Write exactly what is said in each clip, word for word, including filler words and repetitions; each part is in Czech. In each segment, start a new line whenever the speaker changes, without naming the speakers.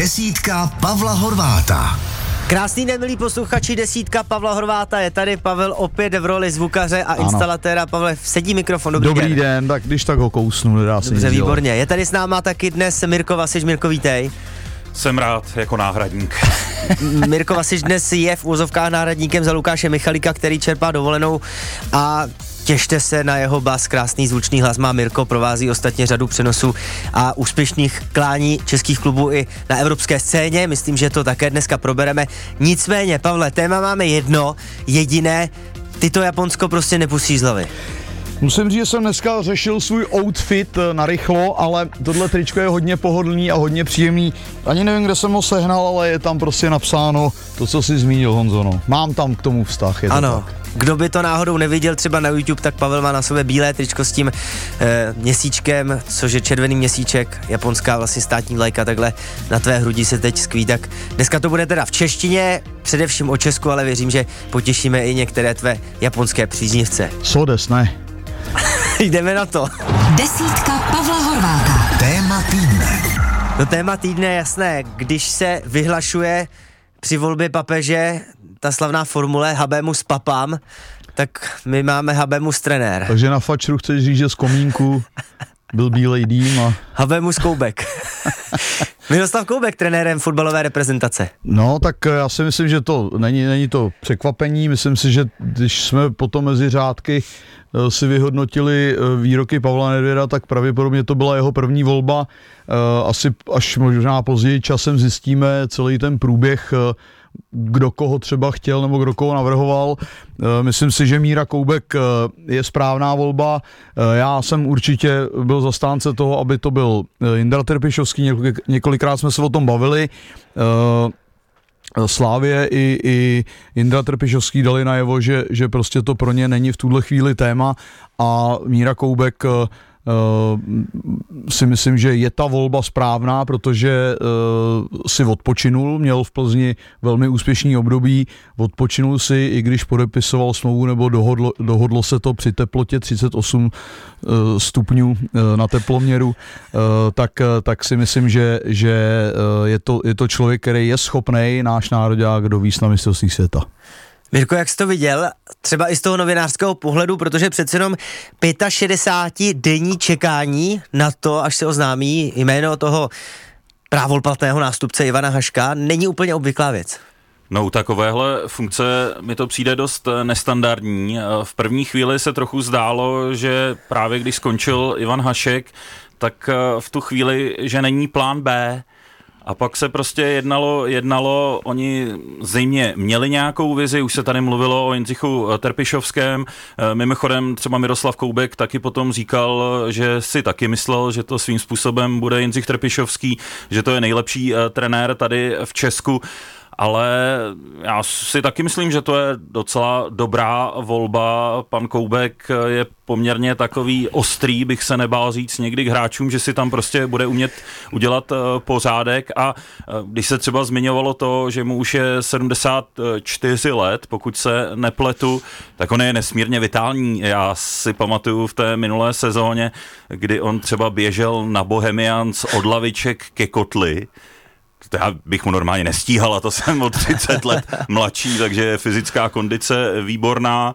Desítka Pavla Horváta.
Krásný den, milí posluchači, desítka Pavla Horváta, je tady Pavel opět v roli zvukaře a ano. instalatéra. Pavle, sedí mikrofon, dobrý,
dobrý den.
den.
den, tak když tak ho kousnu, nedá se.
Dobře, výborně. Je tady s náma taky dnes Mirko Vasič. Mirko, vítej.
Jsem rád jako náhradník.
Mirko Vasič dnes je v úzovkách náhradníkem za Lukáše Michalika, který čerpá dovolenou, a těšte se na jeho bas, krásný zvučný hlas má Mirko, provází ostatně řadu přenosů a úspěšných klání českých klubů i na evropské scéně, myslím, že to také dneska probereme. Nicméně, Pavle, téma máme jedno, jediné, ty to Japonsko prostě nepustíš z hlavy.
Musím říct, že jsem dneska řešil svůj outfit na rychlo, ale tohle tričko je hodně pohodlný a hodně příjemný. Ani nevím, kde jsem ho sehnal, ale je tam prostě napsáno to, co jsi zmínil, Honzo. No. Mám tam k tomu vztah. Je
ano,
tak.
Kdo by to náhodou neviděl třeba na YouTube, tak Pavel má na sobě bílé tričko s tím e, měsíčkem, což je červený měsíček, japonská vlastně státní vlajka, takhle na tvé hrudi se teď skví. Tak dneska to bude teda v češtině, především o Česku, ale věřím, že potěšíme i některé tvé japonské příznivce.
Sodes, ne?
Jdeme na to.
Desítka Pavla Horváta. Téma týdne.
No, téma týdne je jasné, když se vyhlašuje při volbě papeže ta slavná formule habemus papam, tak my máme habemus trenér.
Takže na fačru chceš říct, že z komínku byl bílej dým a...
Habemus Koubek. Miroslav Koubek, trenérem fotbalové reprezentace.
No, tak já si myslím, že to není, není to překvapení. Myslím si, že když jsme potom mezi řádky si vyhodnotili výroky Pavla Nedvěda, tak pravděpodobně to byla jeho první volba. Asi až možná později časem zjistíme celý ten průběh, kdo koho třeba chtěl nebo kdo koho navrhoval. Myslím si, že Míra Koubek je správná volba. Já jsem určitě byl zastánce toho, aby to byl Jindra Trpišovský, několikrát jsme se o tom bavili. Slávě i, i Jindra Trpišovský dali najevo, že, že prostě to pro ně není v tuhle chvíli téma, a Míra Koubek Uh, si myslím, že je ta volba správná, protože uh, si odpočinul, měl v Plzni velmi úspěšný období, odpočinul si, i když podepisoval smlouvu, nebo dohodlo, dohodlo se to při teplotě třicet osm uh, stupňů uh, na teploměru, uh, tak, uh, tak si myslím, že, že uh, je, to, je to člověk, který je schopnej náš nároďák dovízt na mistrovství světa.
Mirko, jak jsi to viděl, třeba i z toho novinářského pohledu, protože přece jenom šedesátidenní čekání na to, až se oznámí jméno toho právolplatného nástupce Ivana Haška, není úplně obvyklá věc.
No, u takovéhle funkce mi to přijde dost nestandardní. V první chvíli se trochu zdálo, že právě když skončil Ivan Hašek, tak v tu chvíli, že není plán B. A pak se prostě jednalo, jednalo, oni zřejmě měli nějakou vizi, už se tady mluvilo o Jindřichu Trpišovském, mimochodem třeba Miroslav Koubek taky potom říkal, že si taky myslel, že to svým způsobem bude Jindřich Trpišovský, že to je nejlepší trenér tady v Česku. Ale já si taky myslím, že to je docela dobrá volba. Pan Koubek je poměrně takový ostrý, bych se nebál říct někdy k hráčům, že si tam prostě bude umět udělat pořádek. A když se třeba zmiňovalo to, že mu už je sedmdesát čtyři let, pokud se nepletu, tak on je nesmírně vitální. Já si pamatuju v té minulé sezóně, kdy on třeba běžel na Bohemians od laviček ke kotli. To já bych mu normálně nestíhal, a to jsem o třicet let mladší, takže fyzická kondice výborná,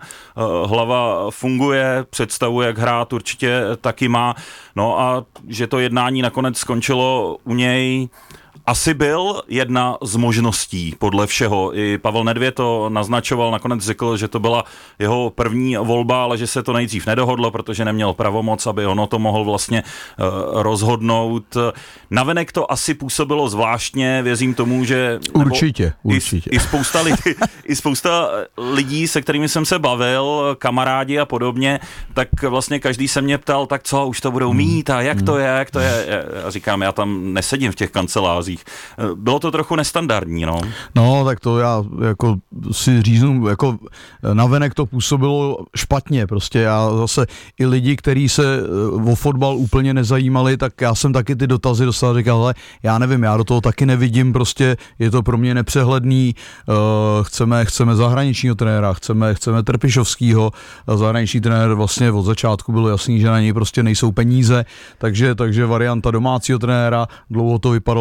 hlava funguje, představu, jak hrát, určitě taky má. No a že to jednání nakonec skončilo u něj, asi byl jedna z možností podle všeho. I Pavel Nedvěd to naznačoval, nakonec řekl, že to byla jeho první volba, ale že se to nejdřív nedohodlo, protože neměl pravomoc, aby ono to mohl vlastně uh, rozhodnout. Navenek to asi působilo zvláštně, věřím tomu, že...
Určitě, určitě.
I, i, spousta lidí, I spousta lidí, se kterými jsem se bavil, kamarádi a podobně, tak vlastně každý se mě ptal, tak co, už to budou mít a jak to je, jak to je. Já říkám, já tam nesedím v těch kancelářích. Bylo to trochu nestandardní, no.
No, tak to já jako si říznu, jako navenek to působilo špatně, prostě já zase i lidi, kteří se o fotbal úplně nezajímali, tak já jsem taky ty dotazy dostal, říkal, hele, já nevím, já do toho taky nevidím, prostě je to pro mě nepřehledný, uh, chceme, chceme zahraničního trenéra, chceme, chceme Trpišovskýho, zahraniční trenér vlastně od začátku bylo jasný, že na něj prostě nejsou peníze, takže, takže varianta domácího trenéra, dlouho to vypadalo, že Jindru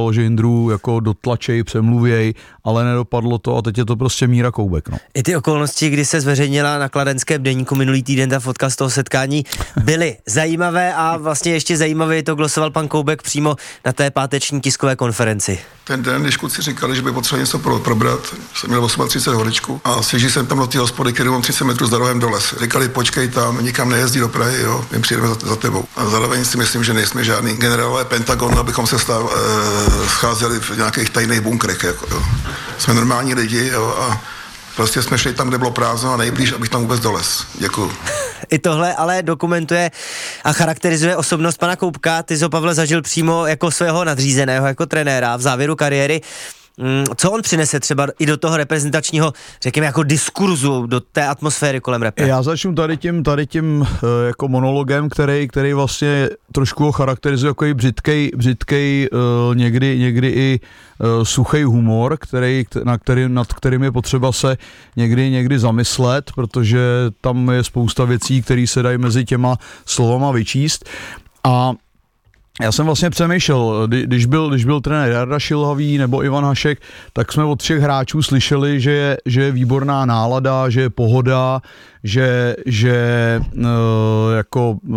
Jindru jako dotlačej, přemluvěj, ale nedopadlo to a teď je to prostě Míra Koubek. No.
I ty okolnosti, kdy se zveřejnila na Kladenském deníku minulý týden ta fotka z toho setkání, byly zajímavé a vlastně ještě zajímavé to glosoval pan Koubek přímo na té páteční tiskové konferenci.
Ten den, když kluci říkali, že by potřebovali něco pro, probrat, jsem měl třicet osm hodičku a svěží jsem tam do té hospody, který mám třicet metrů za rohem do les. Říkali, počkej tam, nikam nejezdí do Prahy, jo, my přijedeme za, za tebou. A zároveň si myslím, že nejsme žádný generálové Pentagon, abychom se stav, e, scházeli v nějakých tajných bunkrech, jako, jo. Jsme normální lidi, jo, a prostě jsme šli tam, kde bylo prázdno a nejblíž, abych tam vůbec doles. Děkuju.
I tohle ale dokumentuje a charakterizuje osobnost pana Koubka. Ty jsi ho, Pavle, zažil přímo jako svého nadřízeného, jako trenéra v závěru kariéry. Co on přinese třeba i do toho reprezentačního, řekněme, jako diskurzu, do té atmosféry kolem repre?
Já začnu tady tím, tady tím jako monologem, který, který vlastně trošku ho charakterizuje jako i břitkej, břitkej někdy, někdy i suchý humor, který, na který, nad kterým je potřeba se někdy, někdy zamyslet, protože tam je spousta věcí, které se dají mezi těma slovama vyčíst. A já jsem vlastně přemýšlel, když byl, když byl trenér Jarda Šilhavý nebo Ivan Hašek, tak jsme od všech hráčů slyšeli, že je, že je výborná nálada, že je pohoda, že, že uh, jako uh,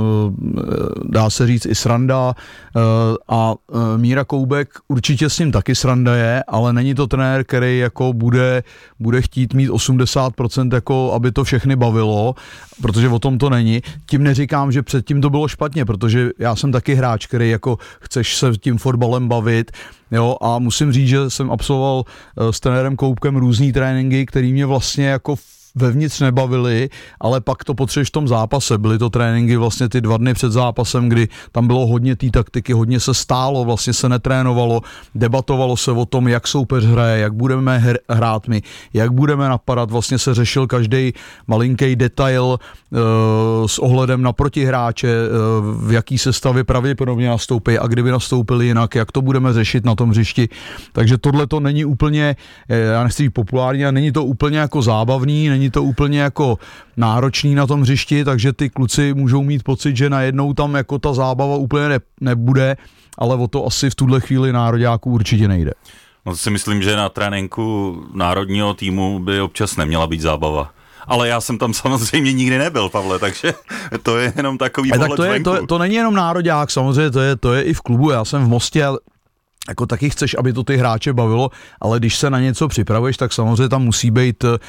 dá se říct i sranda uh, a uh, Míra Koubek určitě s ním taky sranda je, ale není to trenér, který jako bude, bude chtít mít osmdesát procent jako, aby to všechny bavilo, protože o tom to není. Tím neříkám, že předtím to bylo špatně, protože já jsem taky hráč, který jako chceš se tím fotbalem bavit, jo, a musím říct, že jsem absolvoval uh, s trenérem Koubkem různý tréninky, který mě vlastně jako vevnitř nebavili, ale pak to potřebuješ v tom zápase. Byly to tréninky vlastně ty dva dny před zápasem, kdy tam bylo hodně té taktiky, hodně se stálo, vlastně se netrénovalo, debatovalo se o tom, jak soupeř hraje, jak budeme hr- hrát my, jak budeme napadat, vlastně se řešil každý malinký detail e, s ohledem na protihráče, e, v jaký sestavě pravděpodobně nastoupí a kdyby nastoupili jinak, jak to budeme řešit na tom hřišti. Takže tohle to není úplně, já nechci být populární, a není to úplně jako zábavný, není to úplně jako náročný na tom hřišti, takže ty kluci můžou mít pocit, že najednou tam jako ta zábava úplně ne, nebude, ale o to asi v tuhle chvíli nároďáků určitě nejde.
No to si myslím, že na tréninku národního týmu by občas neměla být zábava. Ale já jsem tam samozřejmě nikdy nebyl, Pavle, takže to je jenom takový pohled
tak to, je,
zvenku.
to, to není jenom nároďák, samozřejmě to je, to je i v klubu, já jsem v Mostě, ale jako taky chceš, aby to ty hráče bavilo, ale když se na něco připravuješ, tak samozřejmě tam musí být uh,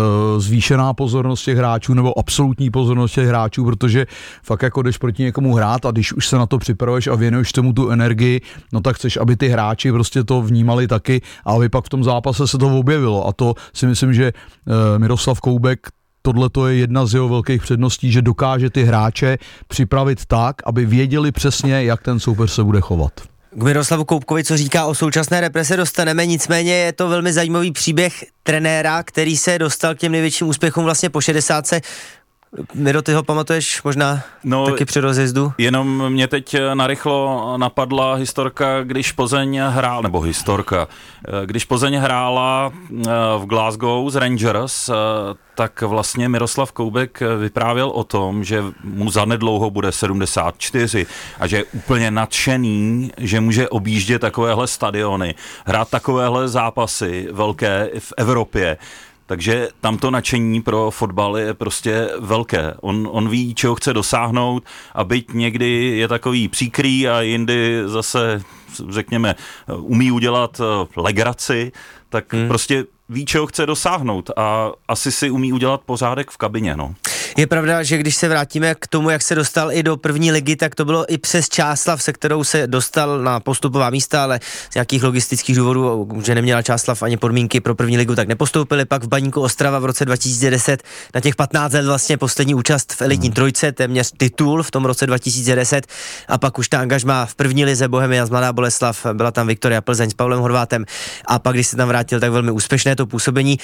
zvýšená pozornost těch hráčů nebo absolutní pozornost těch hráčů, protože fakt jako jdeš proti někomu hrát a když už se na to připravuješ a věnuješ tomu tu energii, no tak chceš, aby ty hráči prostě to vnímali taky a aby pak v tom zápase se to objevilo. A to si myslím, že uh, Miroslav Koubek, tohle to je jedna z jeho velkých předností, že dokáže ty hráče připravit tak, aby věděli přesně, jak ten soupeř se bude chovat.
K Miroslavu Koubkovi, co říká o současné represe, dostaneme, nicméně je to velmi zajímavý příběh trenéra, který se dostal k těm největším úspěchům vlastně po šedesátce. Miro, ty ho pamatuješ možná no, taky při rozjezdu?
Jenom mě teď narychlo napadla historka, když Plzeň hrál, nebo historka, když Plzeň hrála v Glasgow z Rangers, tak vlastně Miroslav Koubek vyprávěl o tom, že mu zanedlouho bude sedmdesát čtyři a že je úplně nadšený, že může objíždět takovéhle stadiony, hrát takovéhle zápasy velké v Evropě. Takže tamto nadšení pro fotbal je prostě velké. On, on ví, čeho chce dosáhnout a byť někdy je takový příkrý a jindy zase, řekněme, umí udělat legraci, tak hmm. prostě ví, čeho chce dosáhnout a asi si umí udělat pořádek v kabině, no.
Je pravda, že když se vrátíme k tomu, jak se dostal i do první ligy, tak to bylo i přes Čáslav, se kterou se dostal na postupová místa, ale z nějakých logistických důvodů, že neměla Čáslav ani podmínky pro první ligu, tak nepostoupili. Pak v Baníku Ostrava v roce dva tisíce deset na těch patnáct let vlastně poslední účast v elitní trojce, téměř titul v tom roce dva tisíce deset a pak už ta angažmá v první lize Bohemia z Mladá Boleslav, byla tam Viktoria Plzeň s Pavlem Horvátem a pak, když se tam vrátil, tak velmi úspěšné to působení.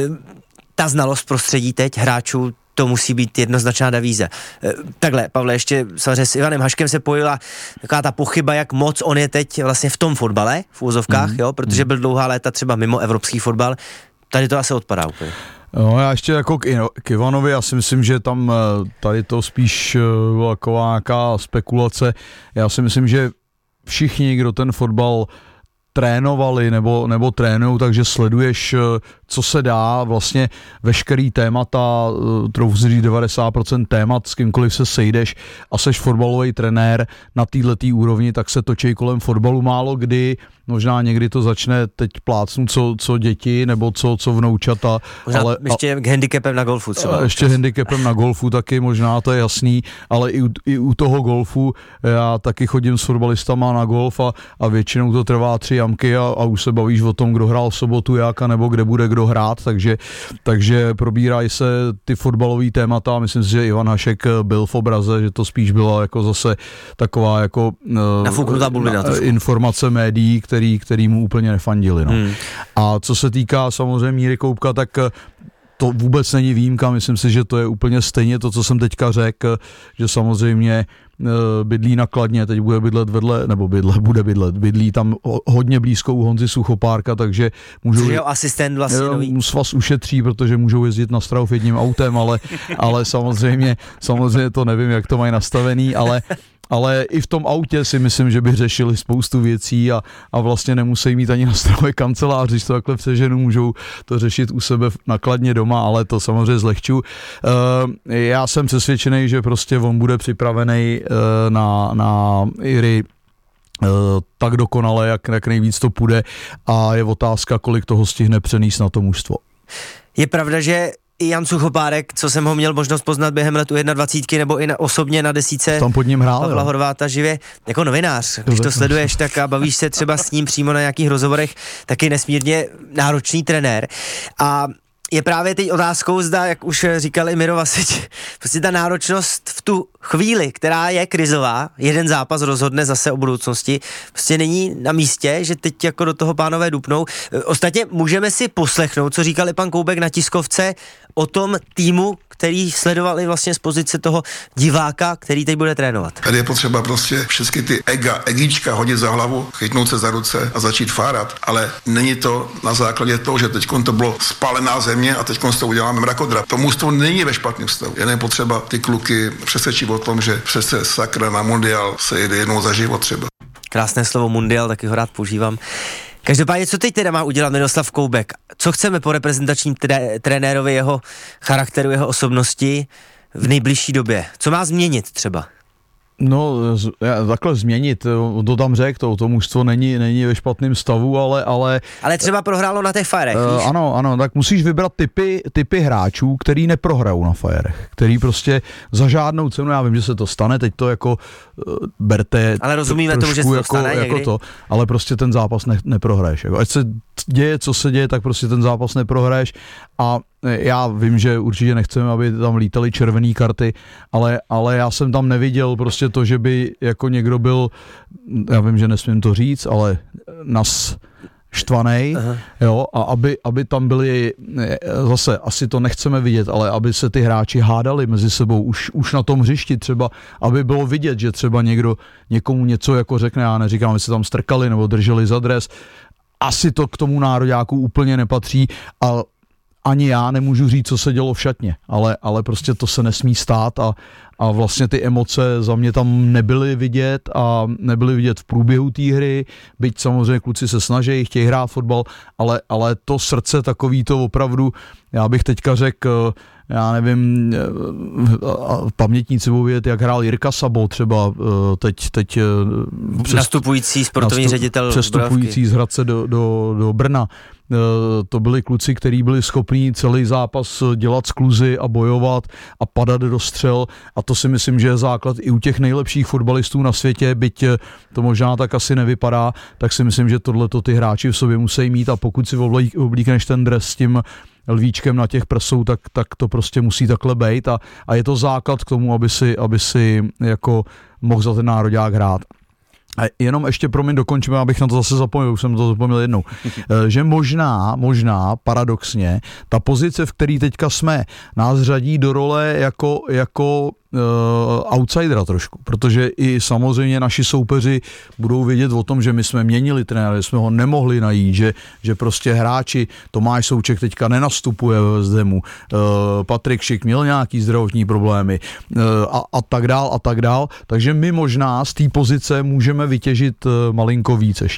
Ta znalost prostředí teď hráčů, to musí být jednoznačná devíze. Takhle, Pavle, ještě samozřejmě s Ivanem Haškem se pojila taková ta pochyba, jak moc on je teď vlastně v tom fotbale, v úvozovkách, mm. jo, protože byl dlouhá léta třeba mimo evropský fotbal. Tady to asi odpadá úplně.
No já ještě jako k, k Ivanovi, já si myslím, že tam tady to spíš byla taková nějaká spekulace. Já si myslím, že všichni, kdo ten fotbal trénovali nebo, nebo trénujou, takže sleduješ, co se dá, vlastně veškerý témata, troufnu říct devadesát procent témat, s kýmkoliv se sejdeš a seš fotbalový trenér na této úrovni, tak se točí kolem fotbalu málo kdy, možná někdy to začne teď plácnout, co, co děti nebo co, co vnoučata.
Možná
ale,
ještě a, handicapem na golfu třeba.
Ještě handicapem na golfu taky možná, to je jasný, ale i u, i u toho golfu já taky chodím s fotbalistama na golf a, a většinou to trvá tři jamky a, a už se bavíš o tom, kdo hrál v sobotu jak a nebo kde bude kdo hrát, takže, takže probírají se ty fotbalové témata. Myslím si, že Ivan Hašek byl v obraze, že to spíš byla jako zase taková jako
nafuknutá bulvina,
informace médií, který, který mu úplně nefandili. No. Hmm. A co se týká samozřejmě Míry Koubka, tak to vůbec není výjimka, myslím si, že to je úplně stejně to, co jsem teďka řekl, že samozřejmě bydlí na Kladně, teď bude bydlet vedle, nebo bydle, bude bydlet, bydlí tam hodně blízko u Honzy Suchopárka, takže můžou...
Což jeho asistent vlastně nový.
Svaz ušetří, protože můžou jezdit na Straov jedním autem, ale, ale samozřejmě, samozřejmě to nevím, jak to mají nastavený, ale ale i v tom autě si myslím, že by řešili spoustu věcí a, a vlastně nemusí mít ani na Strahově kancelář, když to takhle přeženu, můžou to řešit u sebe nakladně doma, ale to samozřejmě zlehču. Uh, já jsem přesvědčený, že prostě on bude připravený uh, na, na Iry uh, tak dokonale, jak, jak nejvíc to půjde a je otázka, kolik toho stihne přenést na to mužstvo.
Je pravda, že i Jan Suchopárek, co jsem ho měl možnost poznat během letu dvacítky jedna nebo i na, osobně na desíce
tam pod ním hrál,
Pavla Horváta živě, jako novinář, když to sleduješ tak a bavíš se třeba s ním přímo na nějakých rozhovorech, taky nesmírně náročný trenér. A je právě teď otázkou, zda, jak už říkal i Miro Vasič, prostě ta náročnost v tu chvíli, která je krizová, jeden zápas rozhodne zase o budoucnosti, prostě není na místě, že teď jako do toho pánové dupnou. Ostatně můžeme si poslechnout, co říkal i pan Koubek na tiskovce o tom týmu, který sledovali vlastně z pozice toho diváka, který teď bude trénovat.
Tady je potřeba prostě všechny ty ega, egíčka hodit za hlavu, chytnout se za ruce a začít fárat, ale není to na základě toho, že teď to bylo spálená země a teď to uděláme mrakodrap. To mužstvo není ve špatném stavu. Je potřeba ty kluky přesvědčit o tom, že přece sakra na mundial se jede jednou za život třeba.
Krásné slovo mundial, taky ho rád používám. Každopádně, co teď teda má udělat Miroslav Koubek? Co chceme po reprezentačním tré- trenérovi, jeho charakteru, jeho osobnosti v nejbližší době? Co má změnit třeba?
No, takhle změnit, to tam řekl, to, to mužstvo není, není ve špatném stavu, ale... Ale,
ale třeba prohrálo na těch Fajerech, víš?
Ano, ano, tak musíš vybrat typy, typy hráčů, který neprohrajou na Fajerech, který prostě za žádnou cenu, já vím, že se to stane, teď to jako uh, berte...
Ale rozumíme tomu, že se to
jako,
stane
jako to, ale prostě ten zápas ne, neprohraješ. Jako, ať se děje, co se děje, tak prostě ten zápas neprohraješ a já vím, že určitě nechceme, aby tam lítaly červené karty, ale, ale já jsem tam neviděl prostě to, že by jako někdo byl, já vím, že nesmím to říct, ale nas štvanej, jo, a aby, aby tam byli, zase asi to nechceme vidět, ale aby se ty hráči hádali mezi sebou už, už na tom hřišti třeba, aby bylo vidět, že třeba někdo někomu něco jako řekne, já neříkám, aby se tam strkali nebo drželi za dres, asi to k tomu nároďáku úplně nepatří a ani já nemůžu říct, co se dělo v šatně, ale, ale prostě to se nesmí stát a, a vlastně ty emoce za mě tam nebyly vidět a nebyly vidět v průběhu té hry, byť samozřejmě kluci se snaží, chtějí hrát fotbal, ale, ale to srdce takový to opravdu, já bych teďka řekl, já nevím, pamětníci budou vědět, jak hrál Jirka Sabo třeba teď, teď
přes, nastupující sportovní nastup, ředitel
přestupující z Hradce do, do, do Brna. To byli kluci, kteří byli schopní celý zápas dělat skluzy a bojovat a padat do střel a to si myslím, že je základ i u těch nejlepších fotbalistů na světě, byť to možná tak asi nevypadá, tak si myslím, že tohleto ty hráči v sobě musí mít a pokud si oblíkneš ten dres s tím lvíčkem na těch prsou, tak, tak to prostě musí takhle bejt a, a je to základ k tomu, aby si, aby si jako mohl za ten nároďák hrát. A jenom ještě, promiň, dokončíme, abych na to zase zapomněl, už jsem to zapomněl jednou, že možná, možná, paradoxně, ta pozice, v které teďka jsme, nás řadí do role jako, jako uh, outsidera trošku, protože i samozřejmě naši soupeři budou vědět o tom, že my jsme měnili trenéra, že jsme ho nemohli najít, že, že prostě hráči, Tomáš Souček teďka nenastupuje ve Zdemu, uh, Patrik Šik měl nějaký zdravotní problémy uh, a, a tak dál a tak dál, takže my možná z té pozice můžeme vytěžit uh, malinko víc ještě, no.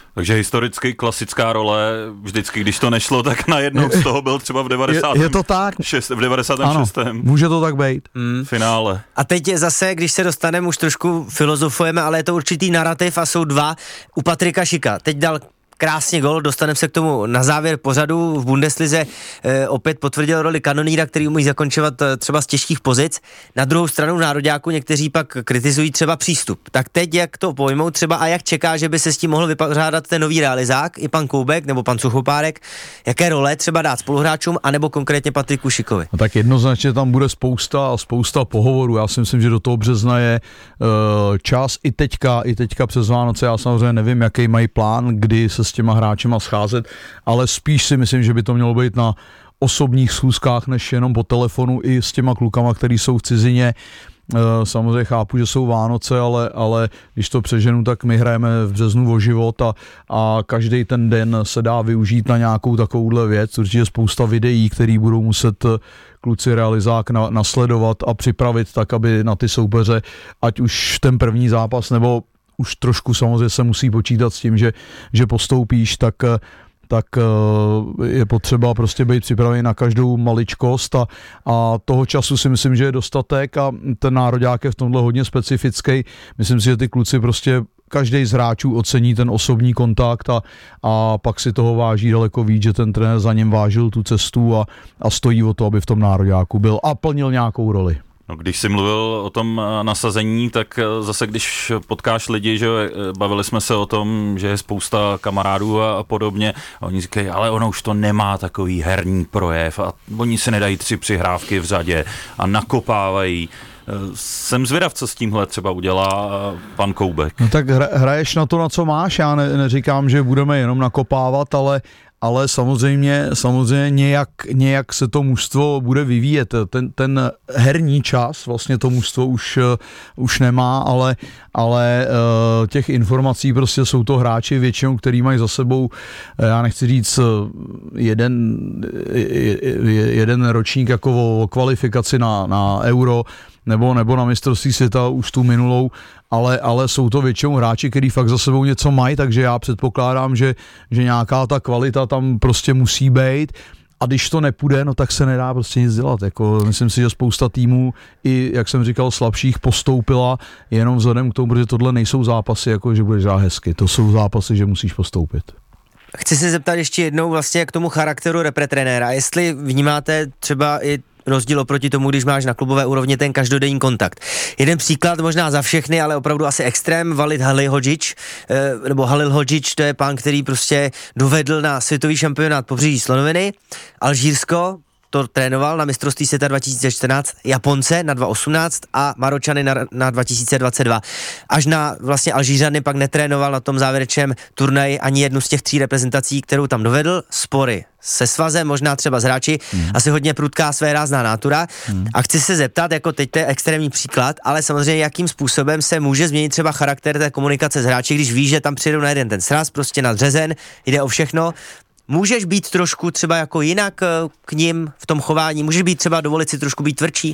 Takže historicky klasická role, vždycky, když to nešlo, tak najednou z toho byl třeba v devadesátém
Je, je to tak?
šest, v devadesátém šestém
Ano, může to tak být.
Mm.
Finále.
A teď je zase, když se dostaneme, už trošku filozofujeme, ale je to určitý narrativ a jsou dva u Patrika Schicka. Teď dal krásně gol, dostaneme se k tomu na závěr pořadu. V Bundeslize e, opět potvrdil roli kanoníra, který umí zakončovat e, třeba z těžkých pozic. Na druhou stranu v nároďáku někteří pak kritizují třeba přístup. Tak teď jak to pojmou třeba a jak čeká, že by se s tím mohl vypořádat ten nový realizák, i pan Koubek nebo pan Suchopárek, jaké role třeba dát spoluhráčům, anebo konkrétně Patriku Schickovi?
No tak jednoznačně tam bude spousta spousta pohovorů. Já si myslím, že do toho března je uh, čas i teďka, i teďka přes Vánoce. Já samozřejmě nevím, jaký mají plán, kdy se s těma hráčema scházet, ale spíš si myslím, že by to mělo být na osobních schůzkách, než jenom po telefonu i s těma klukama, který jsou v cizině. Samozřejmě chápu, že jsou Vánoce, ale, ale když to přeženu, tak my hrajeme v březnu o život a, a každý ten den se dá využít na nějakou takovouhle věc. Určitě spousta videí, které budou muset kluci realizák na, nasledovat a připravit tak, aby na ty soupeře, ať už ten první zápas, nebo už trošku samozřejmě se musí počítat s tím, že, že postoupíš, tak, tak je potřeba prostě být připravený na každou maličkost a, a toho času si myslím, že je dostatek a ten nároďák je v tomhle hodně specifický. Myslím si, že ty kluci prostě každý z hráčů ocení ten osobní kontakt a, a pak si toho váží daleko víc, že ten trenér za něm vážil tu cestu a, a stojí o to, aby v tom nároďáku byl a plnil nějakou roli.
No, když jsi mluvil o tom nasazení, tak zase když potkáš lidi, že bavili jsme se o tom, že je spousta kamarádů a podobně, a oni říkají, ale ono už to nemá takový herní projev a oni si nedají tři přihrávky v řadě a nakopávají. Jsem zvědav, co s tímhle třeba udělá pan Koubek.
No tak hra, hraješ na to, na co máš, já ne, neříkám, že budeme jenom nakopávat, ale ale samozřejmě, samozřejmě nějak, nějak se to mužstvo bude vyvíjet. Ten, ten herní čas vlastně to mužstvo už, už nemá, ale, ale těch informací prostě jsou to hráči většinou, který mají za sebou, já nechci říct jeden, jeden ročník jako o kvalifikaci na, na Euro, nebo, nebo na mistrovství světa už tu minulou, ale, ale jsou to většinou hráči, kteří fakt za sebou něco mají, takže já předpokládám, že, že nějaká ta kvalita tam prostě musí být a když to nepůjde, no tak se nedá prostě nic dělat. Jako, myslím si, že spousta týmů i, jak jsem říkal, slabších postoupila jenom vzhledem k tomu, protože tohle nejsou zápasy, jako že budeš hrát hezky, to jsou zápasy, že musíš postoupit.
Chci se zeptat ještě jednou vlastně k tomu charakteru repretrenéra, jestli vnímáte třeba i rozdíl oproti tomu, když máš na klubové úrovni ten každodenní kontakt. Jeden příklad možná za všechny, ale opravdu asi extrém, Walid Halilhodžić, nebo Halilhodžić, to je pán, který prostě dovedl na světový šampionát Pobřeží slonoviny, Alžírsko, to trénoval na mistrovství světa dva tisíce čtrnáct, Japonce na dva tisíce osmnáct a Maročany na, na dva tisíce dvacet dva. Až na vlastně Alžířany pak netrénoval na tom závěrečném turnaji ani jednu z těch tří reprezentací, kterou tam dovedl. Spory se svazem, možná třeba s hráči, hmm. asi hodně prudká své rázná nátura. Hmm. A chci se zeptat, jako teď to je extrémní příklad, ale samozřejmě jakým způsobem se může změnit třeba charakter té komunikace s hráči, když víš, že tam přijedou na jeden ten sraz, prostě nadřezen, jde o všechno. Můžeš být trošku třeba jako jinak k nim v tom chování? Můžeš být třeba dovolit si trošku být tvrdší?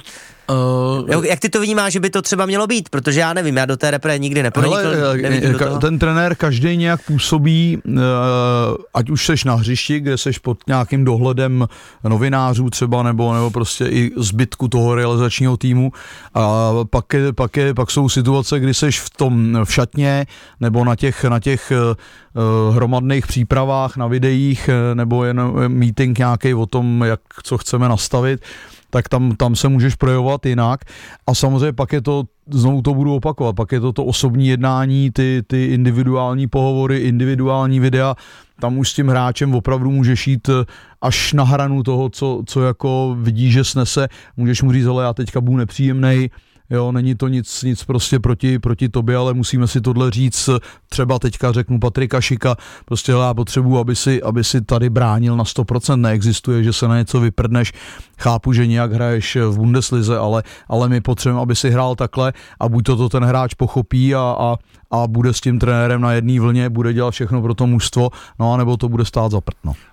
Uh, Jak ty to vnímáš, že by to třeba mělo být? Protože já nevím, já do té repre nikdy nepronikl.
Ka- ten trenér každý nějak působí, uh, ať už seš na hřišti, kde seš pod nějakým dohledem novinářů třeba, nebo, nebo prostě i zbytku toho realizačního týmu. A pak, je, pak, je, pak jsou situace, kdy seš v tom v šatně, nebo na těch, na těch uh, hromadných přípravách, na videích, nebo jen meeting nějaký o tom, jak co chceme nastavit, tak tam, tam se můžeš projevovat jinak a samozřejmě pak je to, znovu to budu opakovat, pak je to to osobní jednání, ty, ty individuální pohovory, individuální videa, tam už s tím hráčem opravdu můžeš jít až na hranu toho, co, co jako vidíš, že snese, můžeš mu říct, ale já teďka budu nepříjemnej, jo, není to nic, nic prostě proti, proti tobě, ale musíme si tohle říct, třeba teďka řeknu Patrika Schicka, prostě já potřebuji, aby si, aby si tady bránil na sto procent, neexistuje, že se na něco vyprdneš, chápu, že nějak hraješ v Bundeslize, ale, ale my potřebujeme, aby si hrál takhle a buď to, to ten hráč pochopí a, a, a bude s tím trenérem na jedné vlně, bude dělat všechno pro to mužstvo, no a nebo to bude stát za prd, no.
Tak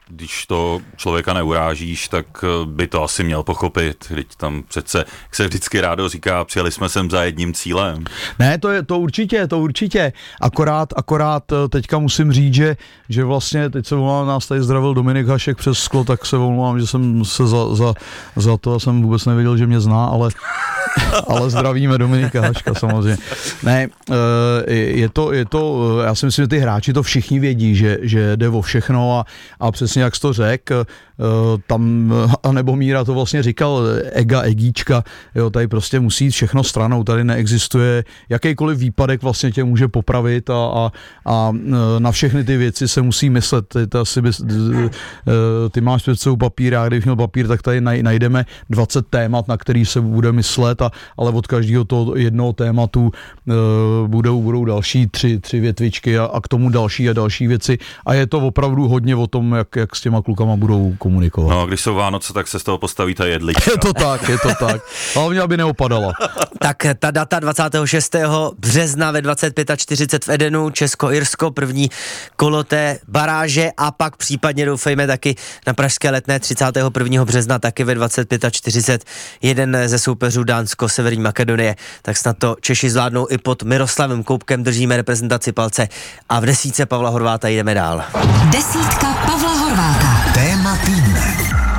když to člověka neurážíš, tak by to asi měl pochopit. Teď tam přece, jak se vždycky rádo říká, přijeli jsme sem za jedním cílem.
Ne, to je to určitě, to určitě. Akorát, akorát teďka musím říct, že, že vlastně, teď se volám, nás tady zdravil Dominik Hašek přes sklo, tak se volám, že jsem se za, za, za to, a jsem vůbec nevěděl, že mě zná, ale, ale zdravíme Dominika Haška samozřejmě. Ne, je to, je to, já si myslím, že ty hráči to všichni vědí, že, že jde o všechno a, a přesně jak jsi to řekl, tam, anebo Míra to vlastně říkal, ega, egíčka, jo, tady prostě musí jít všechno stranou, tady neexistuje, jakýkoliv výpadek vlastně tě může popravit a, a, a na všechny ty věci se musí myslet, ty, ty, asi bys, ty máš před sebou papír, já kdybych měl papír, tak tady najdeme dvacet témat, na který se bude myslet, a, ale od každého toho jednoho tématu budou, budou další tři, tři větvičky a, a k tomu další a další věci a je to opravdu hodně o tom, jak, jak s těma klukama budou komunikovat.
No a když jsou Vánoce, tak se z toho postaví ta jedlička.
Je to tak, je to tak. Hlavně, aby neopadala.
Tak ta data dvacátého šestého března ve dvacet pět čtyřicet v Edenu, Česko-Irsko, první kolo té baráže a pak případně doufejme taky na pražské Letné třicátého prvního března taky ve dvacet pět čtyřicet jeden ze soupeřů Dánsko, Severní Makedonie. Tak snad to Češi zvládnou i pod Miroslavem Koubkem, držíme reprezentaci palce a v desítce Pavla Horváta jdeme dál.
Desítka Pavla Horváta. Téma týdne.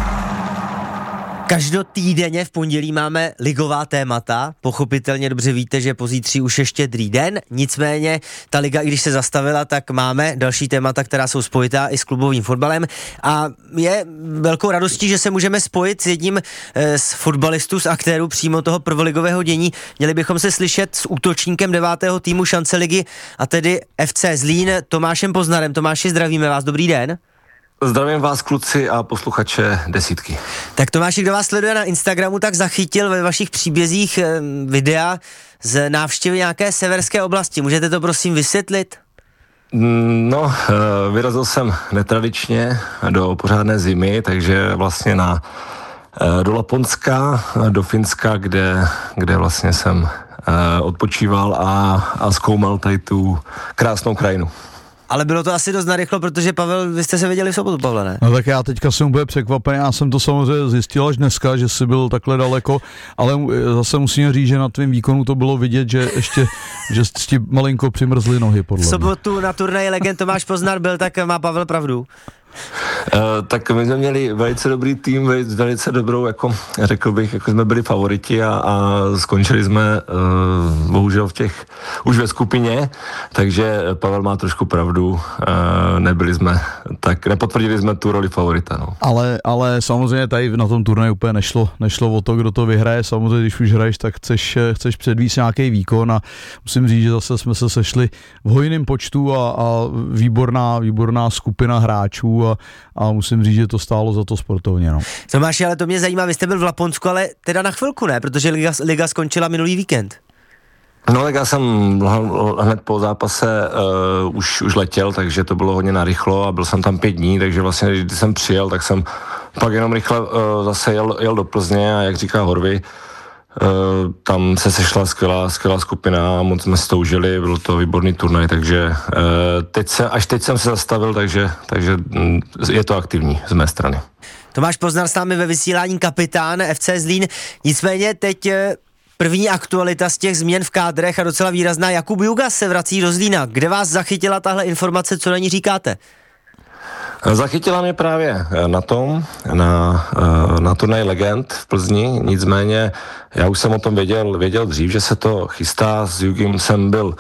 Každotýdenně v pondělí máme ligová témata, pochopitelně dobře víte, že pozítří už je Štědrý den, nicméně ta liga, i když se zastavila, tak máme další témata, která jsou spojitá i s klubovým fotbalem a je velkou radostí, že se můžeme spojit s jedním z fotbalistů, z aktérů přímo toho prvoligového dění. Měli bychom se slyšet s útočníkem devátého týmu šance ligy a tedy F C Zlín Tomášem Poznarem. Tomáši, zdravíme vás, dobrý den.
Zdravím vás, kluci a posluchače desítky.
Tak Tomáši, kdo vás sleduje na Instagramu, tak zachytil ve vašich příbězích e, videa z návštěvy nějaké severské oblasti. Můžete to prosím vysvětlit?
No, e, vyrazil jsem netradičně do pořádné zimy, takže vlastně na, e, do Laponska, do Finska, kde, kde vlastně jsem e, odpočíval a, a zkoumal tady tu krásnou krajinu.
Ale bylo to asi dost narychlo, protože Pavel, vy jste se viděli v sobotu, Pavle, ne?
No tak já teďka jsem úplně překvapený, já jsem to samozřejmě zjistil až dneska, že jsi byl takhle daleko, ale zase musím říct, že na tvém výkonu to bylo vidět, že ještě, že ti malinko přimrzly nohy, podle mě.
V sobotu na turnaji legend Tomáš Poznar byl, tak má Pavel pravdu.
Uh, tak my jsme měli velice dobrý tým, velice dobrou, jako řekl bych, jako jsme byli favoriti a, a skončili jsme uh, bohužel v těch, už ve skupině, takže Pavel má trošku pravdu, uh, nebyli jsme, tak nepotvrdili jsme tu roli favorita. No.
Ale, ale samozřejmě tady na tom turnaji úplně nešlo, nešlo o to, kdo to vyhraje, samozřejmě když už hraješ, tak chceš, chceš předvíst nějaký výkon a musím říct, že zase jsme se sešli v hojném počtu a, a výborná, výborná skupina hráčů a, a musím říct, že to stálo za to sportovně. No.
Tomáši, ale to mě zajímá, vy jste byl v Laponsku, ale teda na chvilku ne, protože liga, liga skončila minulý víkend.
No tak já jsem hned po zápase uh, už, už letěl, takže to bylo hodně narychlo a byl jsem tam pět dní, takže vlastně když jsem přijel, tak jsem pak jenom rychle uh, zase jel, jel do Plzně a jak říká Horvy, Uh, tam se sešla skvělá, skvělá skupina a moc jsme si to užili, byl to výborný turnaj, takže uh, teď se, až teď jsem se zastavil, takže, takže um, je to aktivní z mé strany.
Tomáš Poznar s námi ve vysílání, kapitán F C Zlín, nicméně teď první aktualita z těch změn v kádrech a docela výrazná. Jakub Juga se vrací do Zlína. Kde vás zachytila tahle informace, co na ní říkáte?
Zachytila mě právě na tom, na, na turnaj legend v Plzni, nicméně já už jsem o tom věděl, věděl dřív, že se to chystá, s Jugim jsem byl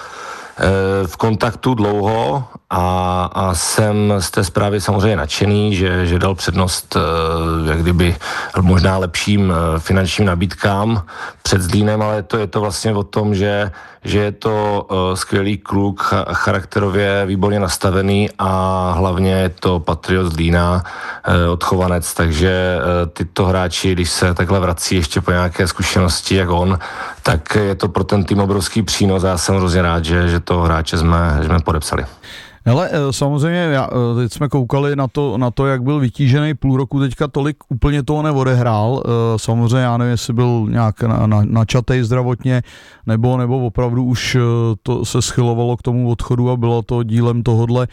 v kontaktu dlouho a, a jsem z té zprávy samozřejmě nadšený, že, že dal přednost jak kdyby možná lepším finančním nabídkám před Zlínem, ale to je to vlastně o tom, že, že je to skvělý kluk, charakterově výborně nastavený a hlavně je to patriot Zlína, odchovanec, takže tyto hráči, když se takhle vrací ještě po nějaké zkušenosti jak on, tak je to pro ten tým obrovský přínos a já jsem hrozně rád, že, že toho hráče jsme, že jsme podepsali.
Ale samozřejmě, já, teď jsme koukali na to, na to, jak byl vytížený půl roku, teďka tolik úplně toho neodehrál. Samozřejmě já nevím, jestli byl nějak na, na, načatej zdravotně, nebo, nebo opravdu už to se schylovalo k tomu odchodu a bylo to dílem tohodle,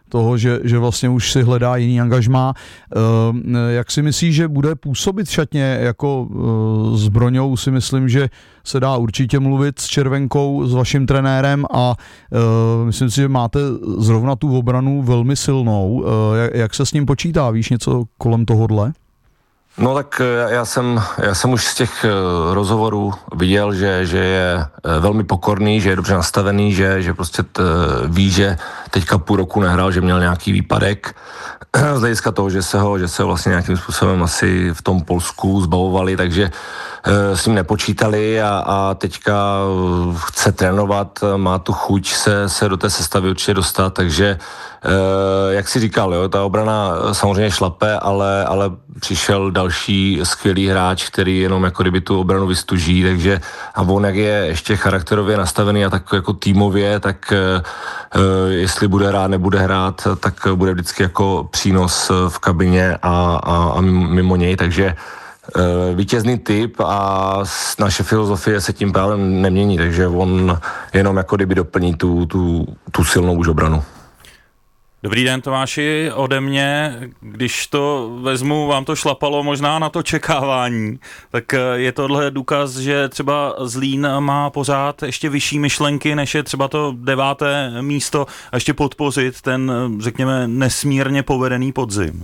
toho, že, že vlastně už si hledá jiný angažmá. Jak si myslíš, že bude působit v šatně jako s Broňou? Si myslím, že se dá určitě mluvit s Červenkou, s vaším trenérem a myslím si, že máte zrovna tu obranu velmi silnou. Jak se s ním počítá? Víš něco kolem tohodle?
No tak já jsem, já jsem už z těch rozhovorů viděl, že, že je velmi pokorný, že je dobře nastavený, že, že prostě t, ví, že teďka půl roku nehrál, že měl nějaký výpadek. Z hlediska toho, že se ho, že se ho vlastně nějakým způsobem asi v tom Polsku zbavovali, takže s ním nepočítali a, a teďka chce trénovat, má tu chuť se, se do té sestavy určitě dostat, takže jak si říkal, jo, ta obrana samozřejmě šlape, ale, ale přišel další skvělý hráč, který jenom jako kdyby tu obranu vystuží, takže a on jak je ještě charakterově nastavený a tak jako týmově, tak jestli bude hrát, nebude hrát, tak bude vždycky jako přínos v kabině a, a, a mimo něj, takže vítězný typ a naše filozofie se tím právem nemění, takže on jenom jako kdyby doplní tu, tu, tu silnou už obranu.
Dobrý den, Tomáši, ode mě. Když to vezmu, vám to šlapalo možná na to čekávání, tak je tohle důkaz, že třeba Zlín má pořád ještě vyšší myšlenky, než je třeba to deváté místo a ještě podpořit ten, řekněme, nesmírně povedený podzim.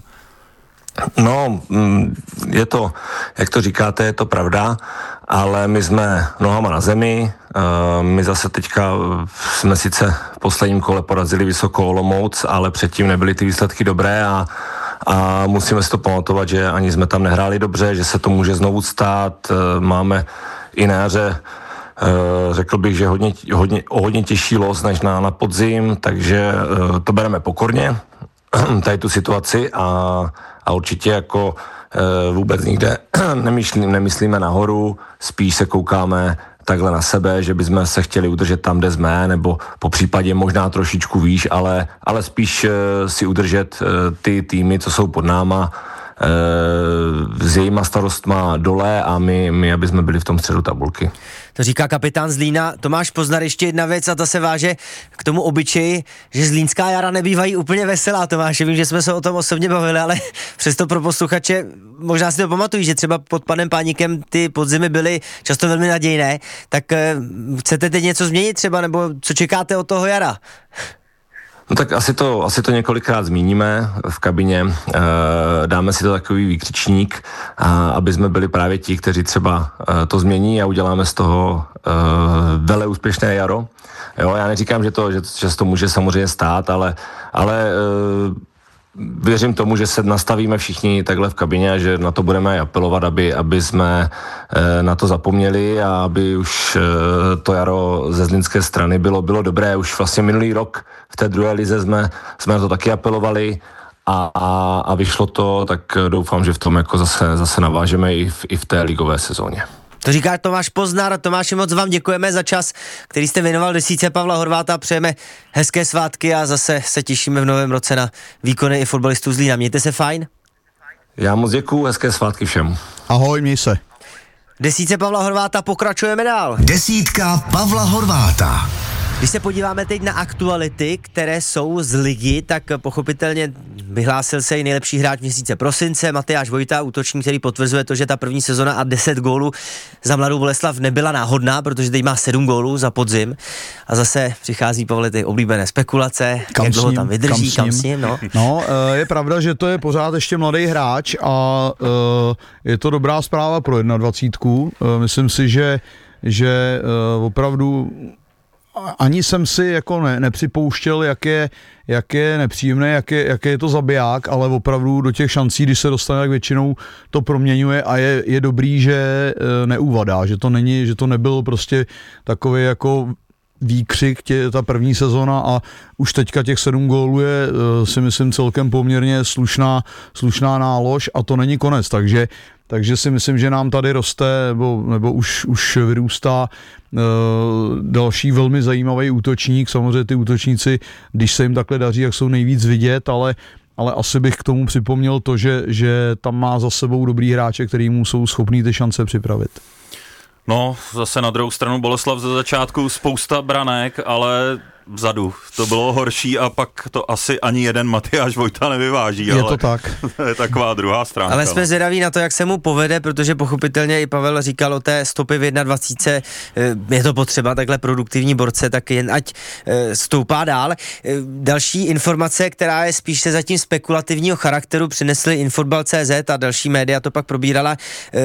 No, je to, jak to říkáte, je to pravda, ale my jsme nohama na zemi, my zase teďka jsme sice v posledním kole porazili Vysoko Olomouc, ale předtím nebyly ty výsledky dobré a, a musíme si to pamatovat, že ani jsme tam nehráli dobře, že se to může znovu stát, máme i na jaře, řekl bych, že hodně, hodně, o hodně těžší los než na, na podzim, takže to bereme pokorně, tady tu situaci a A určitě jako e, vůbec nikde nemyslím, nemyslíme nahoru, spíš se koukáme takhle na sebe, že bychom se chtěli udržet tam, kde jsme, nebo po případě možná trošičku výš, ale, ale spíš e, si udržet e, ty týmy, co jsou pod náma, e, s jejíma starostma dole a my, my, aby jsme byli v tom středu tabulky.
To říká kapitán Zlína Tomáš Poznar. Ještě jedna věc a ta se váže k tomu obyčeji, že zlínská jara nebývají úplně veselá, Tomáš. Vím, že jsme se o tom osobně bavili, ale přesto pro posluchače možná si to pamatují, že třeba pod panem Pánikem ty podzimy byly často velmi nadějné. Tak eh, chcete teď něco změnit třeba, nebo co čekáte od toho jara?
No tak asi to, asi to několikrát zmíníme v kabině, e, dáme si to takový výkřičník, a, aby jsme byli právě ti, kteří třeba e, to změní a uděláme z toho e, vele úspěšné jaro. Jo, já neříkám, že to, že, že to může samozřejmě stát, ale, ale e, věřím tomu, že se nastavíme všichni takhle v kabině a že na to budeme apelovat, aby, aby jsme e, na to zapomněli a aby už e, to jaro ze zlínské strany bylo, bylo dobré. Už vlastně minulý rok v té druhé lize jsme, jsme na to taky apelovali a, a, a vyšlo to, tak doufám, že v tom jako zase, zase navážeme i v, i v té ligové sezóně.
To říká Tomáš Poznar. Tomáši, moc vám děkujeme za čas, který jste věnoval desítce Pavla Horváta. Přejeme hezké svátky a zase se těšíme v novém roce na výkony i fotbalistů Zlína. Mějte se fajn.
Já moc děkuju, hezké svátky všem.
Ahoj, měj se.
Desítce Pavla Horváta, pokračujeme dál.
Desítka Pavla Horváta.
Když se podíváme teď na aktuality, které jsou z ligy, tak pochopitelně vyhlásil se i nejlepší hráč měsíce prosince, Matyáš Vojta, útočník, který potvrzuje to, že ta první sezona a deset gólů za Mladou Boleslav nebyla náhodná, protože teď má sedm gólů za podzim. A zase přichází, Pavle, ty oblíbené spekulace, kam jak dlouho tam vydrží, kam s ním. No.
no, je pravda, že to je pořád ještě mladý hráč a je to dobrá zpráva pro dvacítku. Myslím si, že, že opravdu ani jsem si jako ne, nepřipouštěl, jak je, jak je nepříjemné, jak je, jak je to zabiják, ale opravdu do těch šancí, když se dostane, tak většinou to proměňuje a je, je dobrý, že neuvadá, že to není, že to nebyl prostě takový jako výkřik tě, ta první sezona a už teďka těch sedm gólů je, si myslím, celkem poměrně slušná, slušná nálož a to není konec, takže Takže si myslím, že nám tady roste, nebo, nebo už, už vyrůstá e, další velmi zajímavý útočník. Samozřejmě ty útočníci, když se jim takhle daří, jak jsou nejvíc vidět, ale, ale asi bych k tomu připomněl to, že, že tam má za sebou dobrý hráče, který mu jsou schopný ty šance připravit.
No, zase na druhou stranu Boleslav ze začátku spousta branek, ale vzadu. To bylo horší a pak to asi ani jeden Matyáš Vojta nevyváží.
Je
ale
to tak.
To je taková druhá stránka.
Ale jsme zvědaví na to, jak se mu povede, protože pochopitelně i Pavel říkal o té stopy v dvacet jedna, je to potřeba, takhle produktivní borce, tak jen ať stoupá dál. Další informace, která je spíše zatím spekulativního charakteru, přinesly Infotbal tečka cé zet a další média to pak probírala.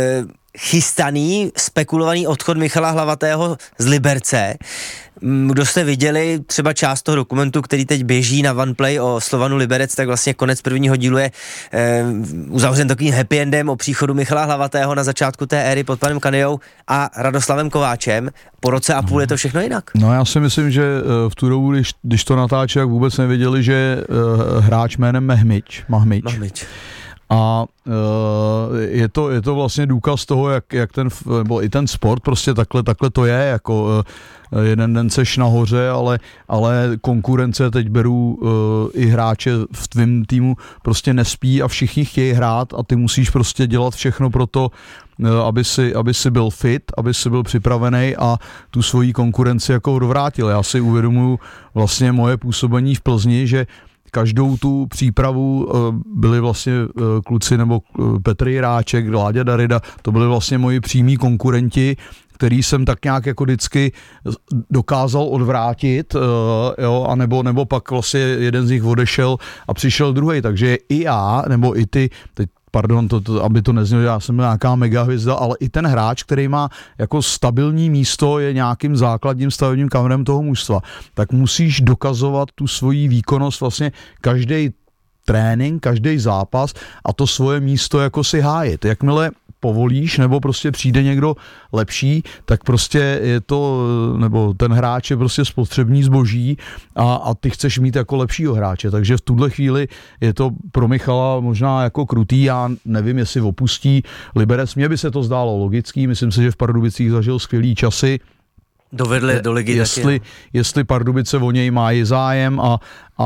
Chystaný, spekulovaný odchod Michala Hlavatého z Liberce. Kdo jste viděli třeba část toho dokumentu, který teď běží na OnePlay o Slovanu Liberec, tak vlastně konec prvního dílu je e, uzavřen takovým happy endem o příchodu Michala Hlavatého na začátku té éry pod panem Kaniou a Radoslavem Kováčem. Po roce a půl je to všechno jinak.
No já si myslím, že v tu dobu, když, když to natáčeli, jak vůbec nevěděli, že uh, hráč jménem Mehmič, Mahmič, Mahmič. A uh, je, to, je to vlastně důkaz toho, jak, jak ten, nebo i ten sport, prostě takhle, takhle to je, jako uh, jeden den seš nahoře, ale, ale konkurence, teď beru uh, i hráče v tvým týmu, prostě nespí a všichni chtějí hrát a ty musíš prostě dělat všechno pro to, uh, aby, si, aby si byl fit, aby si byl připravený a tu svoji konkurenci jako odvrátil. Já si uvědomuji vlastně moje působení v Plzni, že každou tu přípravu byli vlastně kluci nebo Petr Jiráček, Láďa Darida, to byli vlastně moji přímí konkurenti, který jsem tak nějak jako vždycky dokázal odvrátit, jo, a nebo, nebo pak vlastně jeden z nich odešel a přišel druhý, takže i já, nebo i ty, teď pardon, to, to, aby to neznělo, já jsem nějaká megahvězda, ale i ten hráč, který má jako stabilní místo, je nějakým základním stavebním kamenem toho mužstva, tak musíš dokazovat tu svoji výkonnost vlastně každý trénink, každý zápas a to svoje místo jako si hájit. Jakmile povolíš, nebo prostě přijde někdo lepší, tak prostě je to, nebo ten hráč je prostě spotřební zboží a, a ty chceš mít jako lepšího hráče, takže v tuhle chvíli je to pro Michala možná jako krutý, já nevím, jestli opustí Liberec, mně by se to zdálo logický, myslím si, že v Pardubicích zažil skvělý časy,
dovedli do ligy
jestli, jestli Pardubice o něj mají zájem a, a,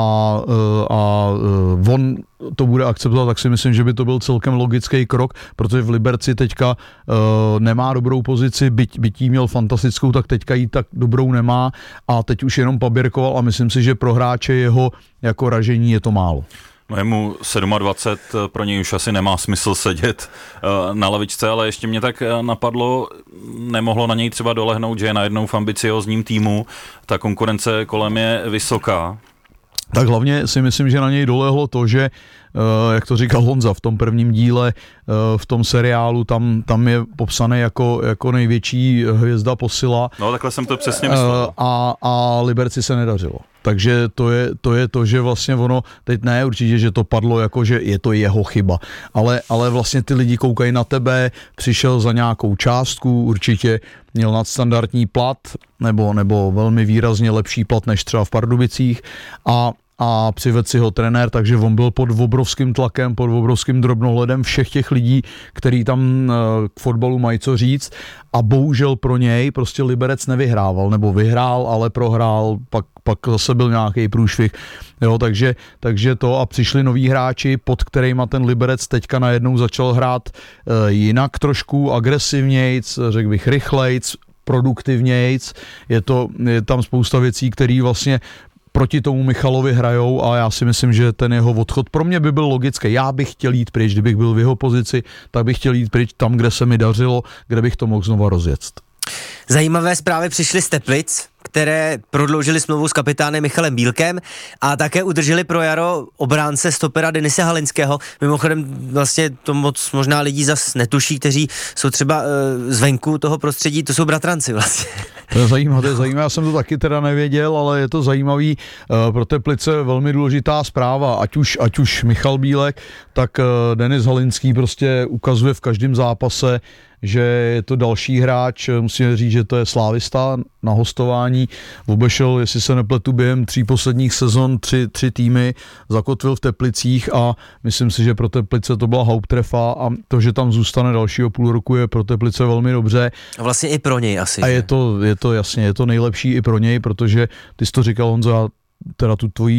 a on to bude akceptovat, tak si myslím, že by to byl celkem logický krok, protože v Liberci teďka uh, nemá dobrou pozici, byť, byť jí měl fantastickou, tak teďka jí tak dobrou nemá a teď už jenom paběrkoval a myslím si, že pro hráče jeho jako ražení je to málo.
No je mu dvacet sedm, pro něj už asi nemá smysl sedět uh, na lavičce, ale ještě mě tak napadlo, nemohlo na něj třeba dolehnout, že je najednou v ambiciozním týmu, ta konkurence kolem je vysoká.
Tak hlavně si myslím, že na něj dolehlo to, že Uh, jak to říkal Honza v tom prvním díle, uh, v tom seriálu, tam, tam je popsaný jako, jako největší hvězda posila.
No takhle jsem to přesně myslel.
Uh, a, a Liberci se nedařilo. Takže to je, to je to, že vlastně ono, teď ne určitě, že to padlo jako, že je to jeho chyba, ale, ale vlastně ty lidi koukají na tebe, přišel za nějakou částku, určitě měl nadstandardní plat, nebo, nebo velmi výrazně lepší plat než třeba v Pardubicích a a přivedl si ho trenér, takže on byl pod obrovským tlakem, pod obrovským drobnohledem všech těch lidí, kteří tam k fotbalu mají co říct a bohužel pro něj prostě Liberec nevyhrával, nebo vyhrál, ale prohrál, pak, pak zase byl nějaký průšvih, jo, takže, takže to a přišli noví hráči, pod kterýma ten Liberec teďka najednou začal hrát e, jinak trošku, agresivnějc, řekl bych rychlejc, produktivnějc, je to, je tam spousta věcí, které vlastně proti tomu Michalovi hrajou a já si myslím, že ten jeho odchod pro mě by byl logický. Já bych chtěl jít pryč, kdybych byl v jeho pozici, tak bych chtěl jít pryč tam, kde se mi dařilo, kde bych to mohl znova rozjet.
Zajímavé zprávy přišly z Teplic, které prodloužili smlouvu s kapitánem Michalem Bílkem a také udrželi pro jaro obránce stopera Denise Halinského. Mimochodem vlastně to moc možná lidí zas netuší, kteří jsou třeba e, zvenku toho prostředí, to jsou bratranci vlastně.
To je zajímavé, to je zajímavé, já jsem to taky teda nevěděl, ale je to zajímavý, e, pro Teplice velmi důležitá zpráva, ať už, ať už Michal Bílek, tak e, Denis Halinský prostě ukazuje v každém zápase, že je to další hráč, musíme říct, že to je slávista na hostování, obešel, jestli se nepletu, během tří posledních sezon tři, tři týmy, zakotvil v Teplicích a myslím si, že pro Teplice to byla hauptrefa a to, že tam zůstane dalšího půl roku, je pro Teplice velmi dobře.
A vlastně i pro něj asi.
A je to, je to jasně, je to nejlepší i pro něj, protože ty jsi to říkal, Honzo, já teda tu tvoji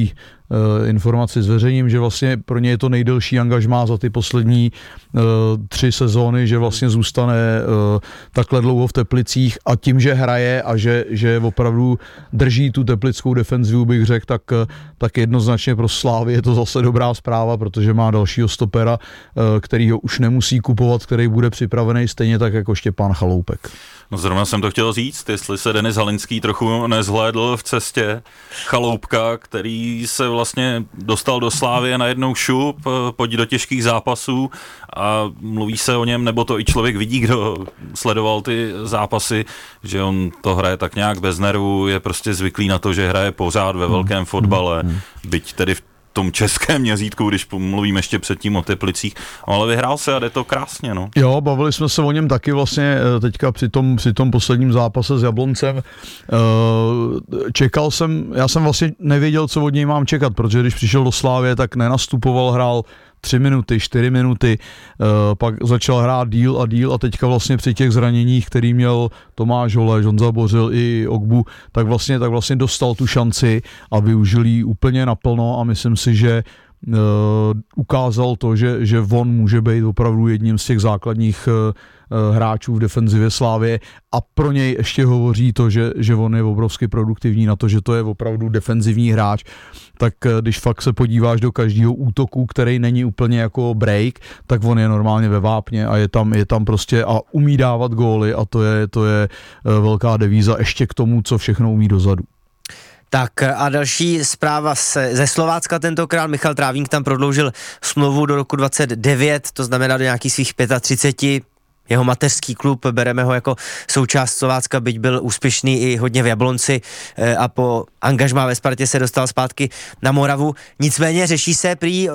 uh, informaci zveřejním, že vlastně pro ně je to nejdelší angažmá za ty poslední uh, tři sezóny, že vlastně zůstane uh, takhle dlouho v Teplicích a tím, že hraje a že, že opravdu drží tu teplickou defenzivu, bych řekl, tak, tak jednoznačně pro Slávy je to zase dobrá zpráva, protože má dalšího stopera, uh, který ho už nemusí kupovat, který bude připravený stejně tak jako Štěpán Chaloupek.
No zrovna jsem to chtěl říct, jestli se Denis Halinský trochu nezhlédl v cestě Chaloupka, který se vlastně dostal do Slávy a najednou šup, pojď do těžkých zápasů a mluví se o něm, nebo to i člověk vidí, kdo sledoval ty zápasy, že on to hraje tak nějak bez nervu, je prostě zvyklý na to, že hraje pořád ve velkém fotbale, byť tedy v tom českém měřítku, když mluvím ještě předtím o Teplicích, ale vyhrál se a jde to krásně, no.
Jo, bavili jsme se o něm taky vlastně teďka při tom, při tom posledním zápase s Jabloncem. Čekal jsem, já jsem vlastně nevěděl, co od něj mám čekat, protože když přišel do Slávie, tak nenastupoval, hrál tři minuty, čtyři minuty, pak začal hrát díl a díl a teďka vlastně při těch zraněních, který měl Tomáš Holeš, Honza Bořil i Ogbu, tak vlastně, tak vlastně dostal tu šanci a využil ji úplně naplno a myslím si, že uh, ukázal to, že, že on může být opravdu jedním z těch základních uh, hráčů v defenzivě Slávie a pro něj ještě hovoří to, že, že on je obrovsky produktivní na to, že to je opravdu defenzivní hráč, tak když fakt se podíváš do každého útoku, který není úplně jako break, tak on je normálně ve vápně a je tam, je tam prostě a umí dávat góly a to je, to je velká devíza ještě k tomu, co všechno umí dozadu.
Tak a další zpráva se, ze Slovácka tentokrát. Michal Trávník tam prodloužil smlouvu do roku dvacet devět, to znamená do nějakých svých třicet pět. Jeho mateřský klub, bereme ho jako součást Slovácka, byť byl úspěšný i hodně v Jablonci a po angažmá ve Spartě se dostal zpátky na Moravu. Nicméně řeší se prý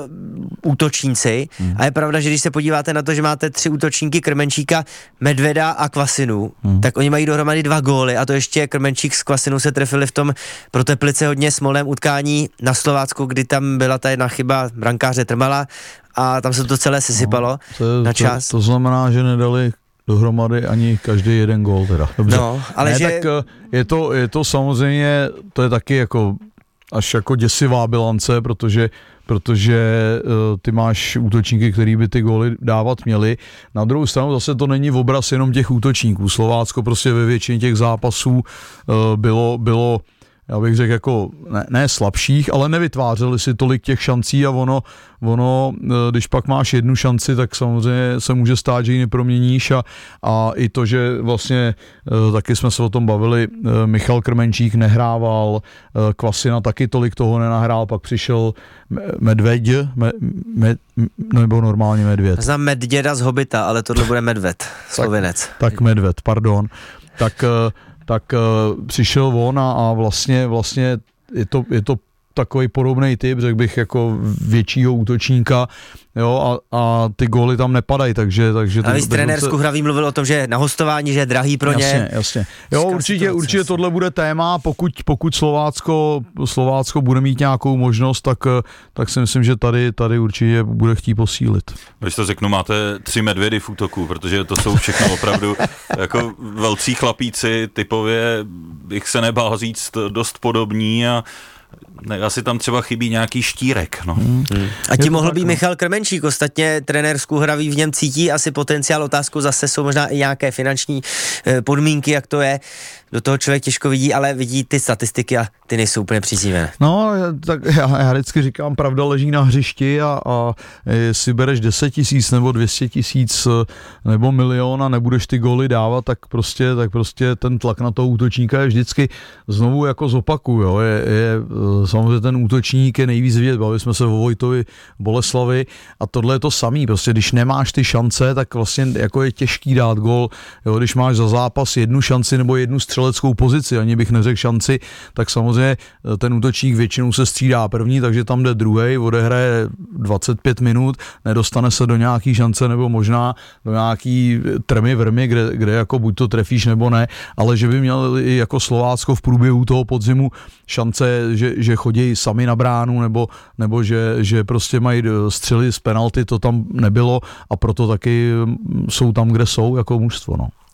útočníci hmm. a je pravda, že když se podíváte na to, že máte tři útočníky, Krmenčíka, Medveda a Kvasinu, hmm. tak oni mají dohromady dva góly a to ještě Krmenčík s Kvasinou se trefili v tom pro Teplice hodně smolném utkání na Slovácku, kdy tam byla ta jedna chyba brankáře Trmala a tam se to celé sesypalo no, to,
na
čas.
To, to znamená, že nedali dohromady ani každý jeden gól teda. Dobře.
No, ale
ne,
že...
tak je to, je to samozřejmě, to je taky jako až jako děsivá bilance, protože protože uh, ty máš útočníky, který by ty góly dávat měli. Na druhou stranu zase to není obraz jenom těch útočníků. Slovácko prostě ve většině těch zápasů uh, bylo, bylo já bych řekl jako ne, ne slabších, ale nevytvářeli si tolik těch šancí a ono, ono, když pak máš jednu šanci, tak samozřejmě se může stát, že ji neproměníš a, a i to, že vlastně taky jsme se o tom bavili, Michal Krmenčík nehrával, Kvasina taky tolik toho nenahrál, pak přišel Medvěd, me, med, nebo normálně Medvěd.
Znám Medvěda z Hobita, ale tohle bude Medved, Slovinec.
Tak, tak Medvěd, pardon. Tak tak uh, přišel on a, a vlastně, vlastně je to, je to takový podobný typ, řekl bych, jako většího útočníka, jo, a, a ty góly tam nepadají, takže... takže
a víc trenér Skuhravý mluvil o tom, že na hostování, že je drahý pro ně.
Jasně, jasně. Jo, určitě, určitě tohle bude téma, pokud, pokud Slovácko, Slovácko bude mít nějakou možnost, tak, tak si myslím, že tady, tady určitě bude chtít posílit.
Když to řeknu, máte tři medvědy v útoku, protože to jsou všechno opravdu jako velcí chlapíci, typově bych se nebál říct dost podobní a ne, asi tam třeba chybí nějaký Štírek. No. Hmm.
A tím mohl být Michal Krmenčík, ostatně trenér Skuhravý v něm cítí asi potenciál, otázku zase jsou možná i nějaké finanční eh, podmínky, jak to je. Do toho člověk těžko vidí, ale vidí ty statistiky a ty nejsou úplně příznivé.
No, tak já, já vždycky říkám, pravda leží na hřišti a, a jestli bereš deset tisíc nebo dvě stě tisíc nebo milion a nebudeš ty góly dávat, tak prostě, tak prostě ten tlak na toho útočníka je vždycky znovu jako zopakuju. Jo. Je, je, samozřejmě ten útočník je nejvíc vidět, bavili jsme se o Vojtovi Boleslavi a tohle je to samý, prostě když nemáš ty šance, tak vlastně jako je těžký dát gól, jo, když máš za zápas jednu šanci nebo jednu střeleckou pozici, ani bych neřekl šanci, tak samozřejmě ten útočník většinou se střídá první, takže tam jde druhej, odehraje dvacet pět minut, nedostane se do nějaký šance nebo možná do nějaký trmy vrmy, kde, kde jako buď to trefíš nebo ne, ale že by měl i jako Slovácko v průběhu toho podzimu šance, že, že chodí sami na bránu nebo, nebo že, že prostě mají střely z penalty, to tam nebylo a proto taky jsou tam, kde jsou jako mužstvo. No.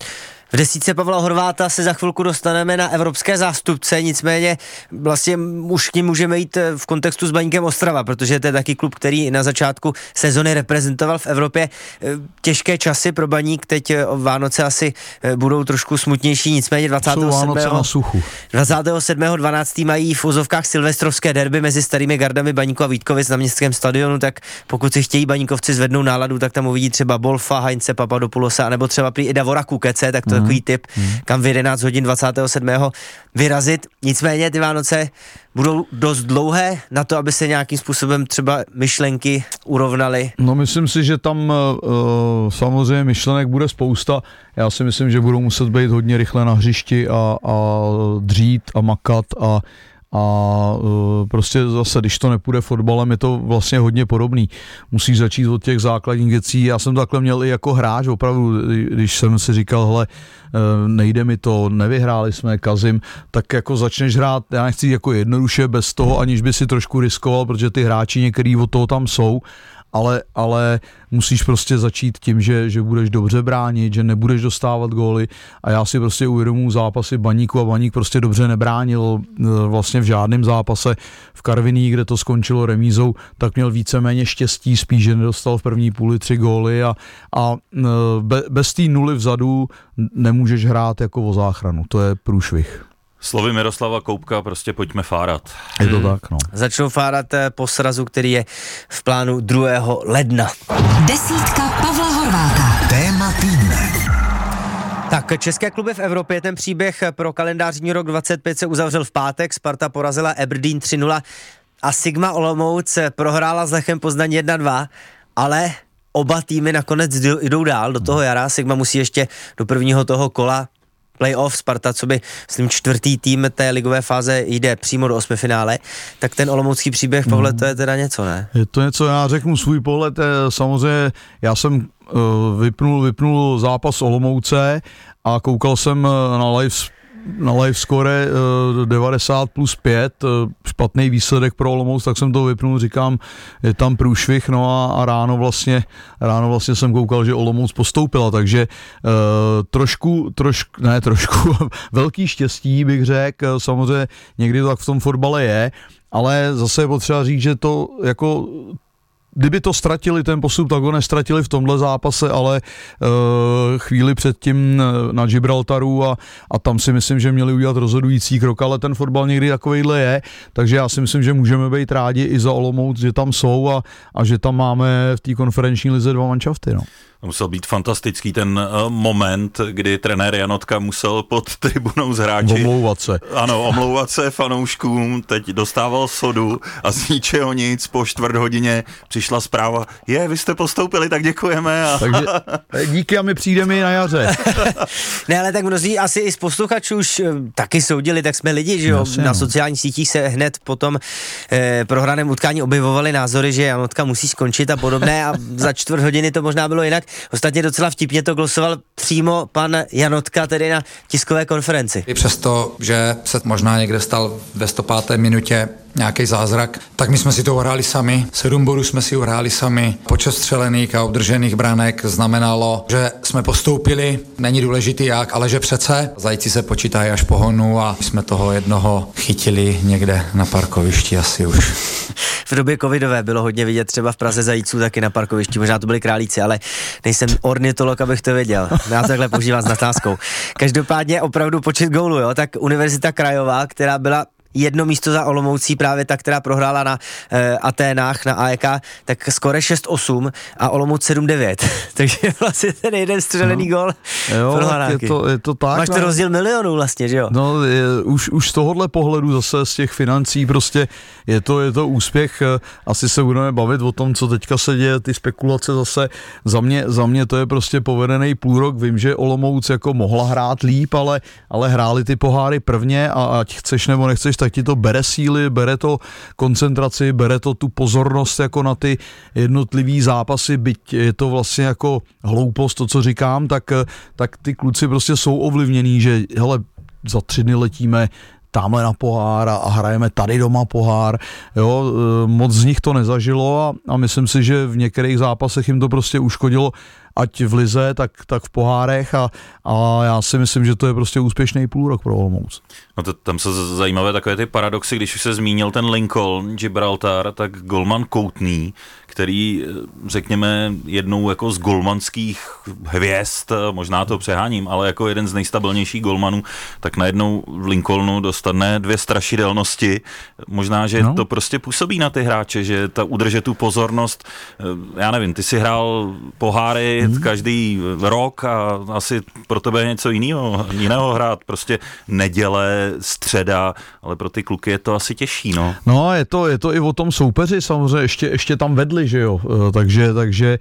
V desítce Pavla Horváta se za chvilku dostaneme na evropské zástupce, nicméně vlastně už k ním můžeme jít v kontextu s Baníkem Ostrava, protože to je taky klub, který na začátku sezony reprezentoval v Evropě. Těžké časy pro Baník, teď Vánoce asi budou trošku smutnější, nicméně dvacátého sedmého dvacátého sedmého dvanáctého mají v úzovkách silvestrovské derby mezi starými gardami Baníku a Vítkovic na městském stadionu, tak pokud si chtějí Baníkovci zvednout náladu, tak tam uvidí třeba Bolfa, Heinze Papadopoulosa, nebo třeba prý i Davora Kukece, tak to je takový tip, kam v jedenáct hodin dvacátého sedmého vyrazit. Nicméně ty Vánoce budou dost dlouhé na to, aby se nějakým způsobem třeba myšlenky urovnaly.
No myslím si, že tam uh, samozřejmě myšlenek bude spousta. Já si myslím, že budou muset být hodně rychle na hřišti a, a dřít a makat a a uh, prostě zase, když to nepůjde fotbalem, je to vlastně hodně podobný. Musíš začít od těch základních věcí. Já jsem to takhle měl i jako hráč, opravdu, když jsem si říkal, hele, nejde mi to, nevyhráli jsme, kazím, tak jako začneš hrát, já nechci jako jednoduše, bez toho, aniž by si trošku riskoval, protože ty hráči některý od toho tam jsou, ale, ale musíš prostě začít tím, že, že budeš dobře bránit, že nebudeš dostávat góly a já si prostě uvědomuji zápasy Baníku a Baník prostě dobře nebránil vlastně v žádném zápase. V Karviní, kde to skončilo remízou, tak měl víceméně štěstí, spíš, že nedostal v první půli tři góly a, a be, bez té nuly vzadu nemůžeš hrát jako o záchranu, to je průšvih.
Slovy Miroslava Koubka, prostě pojďme fárat.
Je to tak, no.
Začnou fárat po srazu, který je v plánu druhého ledna.
Desítka Pavla Horváta. Téma týdne.
Tak, české kluby v Evropě, ten příběh pro kalendářní rok dvacet pět se uzavřel v pátek, Sparta porazila Aberdeen tři nula a Sigma Olomouc prohrála s Lechem Poznaň jedna dva, ale oba týmy nakonec jdou dál do toho jara. Sigma musí ještě do prvního toho kola playoff, Sparta, co by, myslím, čtvrtý tým té ligové fáze jde přímo do osmifinále, tak ten olomoucký příběh, Pavle, to je teda něco, ne?
Je to něco, já řeknu svůj pohled, samozřejmě já jsem uh, vypnul, vypnul zápas Olomouce a koukal jsem na live na live score uh, devadesát plus pět, uh, špatný výsledek pro Olomouc, tak jsem to vypnul, říkám, je tam průšvih, no a, a ráno vlastně ráno vlastně jsem koukal, že Olomouc postoupila, takže uh, trošku, trošku, ne trošku, velký štěstí bych řekl, samozřejmě někdy to tak v tom fotbale je, ale zase je potřeba říct, že to jako kdyby to ztratili ten postup, tak ho nestratili v tomhle zápase, ale uh, chvíli předtím na Gibraltaru a, a tam si myslím, že měli udělat rozhodující krok, ale ten fotbal někdy takovejhle je, takže já si myslím, že můžeme být rádi i za Olomouc, že tam jsou a, a že tam máme v té konferenční lize dva manšafty, no.
Musel být fantastický ten uh, moment, kdy trenér Janotka musel pod tribunou z hráči
omlouvat se.
Ano, omlouvat se fanouškům, teď dostával sodu a z ničeho nic po čtvrt hodině přišla zpráva, je, vy jste postoupili, tak děkujeme. A...
Takže díky a my přijdeme na jaře.
Ne, ale tak mnozí asi i z posluchačů už taky soudili, tak jsme lidi, že jo, Jasně, na sociálních sítích se hned po tom eh, prohraném utkání objevovaly názory, že Janotka musí skončit a podobné a za čtvrt hodiny to možná bylo jinak. Ostatně docela vtipně to glosoval přímo pan Janotka, tedy na tiskové konferenci.
I přesto, že se možná někde stal ve sto páté minutě nějaký zázrak, tak my jsme si to uhráli sami. Sedm bodů jsme si uhráli sami. Počet střelených a obdržených branek znamenalo, že jsme postoupili. Není důležitý jak, ale že přece zajíci se počítají až po honu a my jsme toho jednoho chytili někde na parkovišti asi už.
V době covidové bylo hodně vidět třeba v Praze zajíců taky na parkovišti, možná to byli králíci, ale nejsem ornitolog, abych to věděl. Já to takhle používám s nadsázkou. Každopádně opravdu počet gólů, jo, tak Univerzita Krajová, která byla jedno místo za Olomoucí, právě ta, která prohrála na e, Aténách, na A E K, tak skore šest osm a Olomouc sedm devět. Takže vlastně ten jeden střelený no. gól pro Hanáky.
Je to, je to tak.
Máš to rozdíl milionů vlastně, že jo?
No, je, už, už z tohohle pohledu zase z těch financí prostě je to, je to úspěch. Asi se budeme bavit o tom, co teďka se děje, ty spekulace zase. Za mě, za mě to je prostě povedený půl rok. Vím, že Olomouc jako mohla hrát líp, ale, ale hráli ty poháry prvně a ať chceš nebo nechceš, tak ti to bere síly, bere to koncentraci, bere to tu pozornost jako na ty jednotlivý zápasy, byť je to vlastně jako hloupost, to, co říkám, tak, tak ty kluci prostě jsou ovlivněný, že hele, za tři dny letíme tamhle na pohár a, a hrajeme tady doma pohár. Jo, moc z nich to nezažilo a, a myslím si, že v některých zápasech jim to prostě uškodilo, ať v lize, tak, tak v pohárech a, a já si myslím, že to je prostě úspěšný půlrok pro Olomouc.
No to, tam jsou zajímavé takové ty paradoxy, když už se zmínil ten Lincoln, Gibraltar, tak golman Koutný, který, řekněme, jednou jako z golmanských hvězd, možná to přeháním, ale jako jeden z nejstabilnějších golmanů, tak najednou v Lincolnu dostane dvě strašidelnosti. Možná, že no. to prostě působí na ty hráče, že ta udrže tu pozornost. Já nevím, ty si hrál poháry hmm. každý rok a asi pro tebe je něco jiného, jiného hrát. Prostě neděle, středa, ale pro ty kluky je to asi těžší, no.
No, je to, je to i o tom soupeři, samozřejmě, ještě, ještě tam vedli, že jo, takže, takže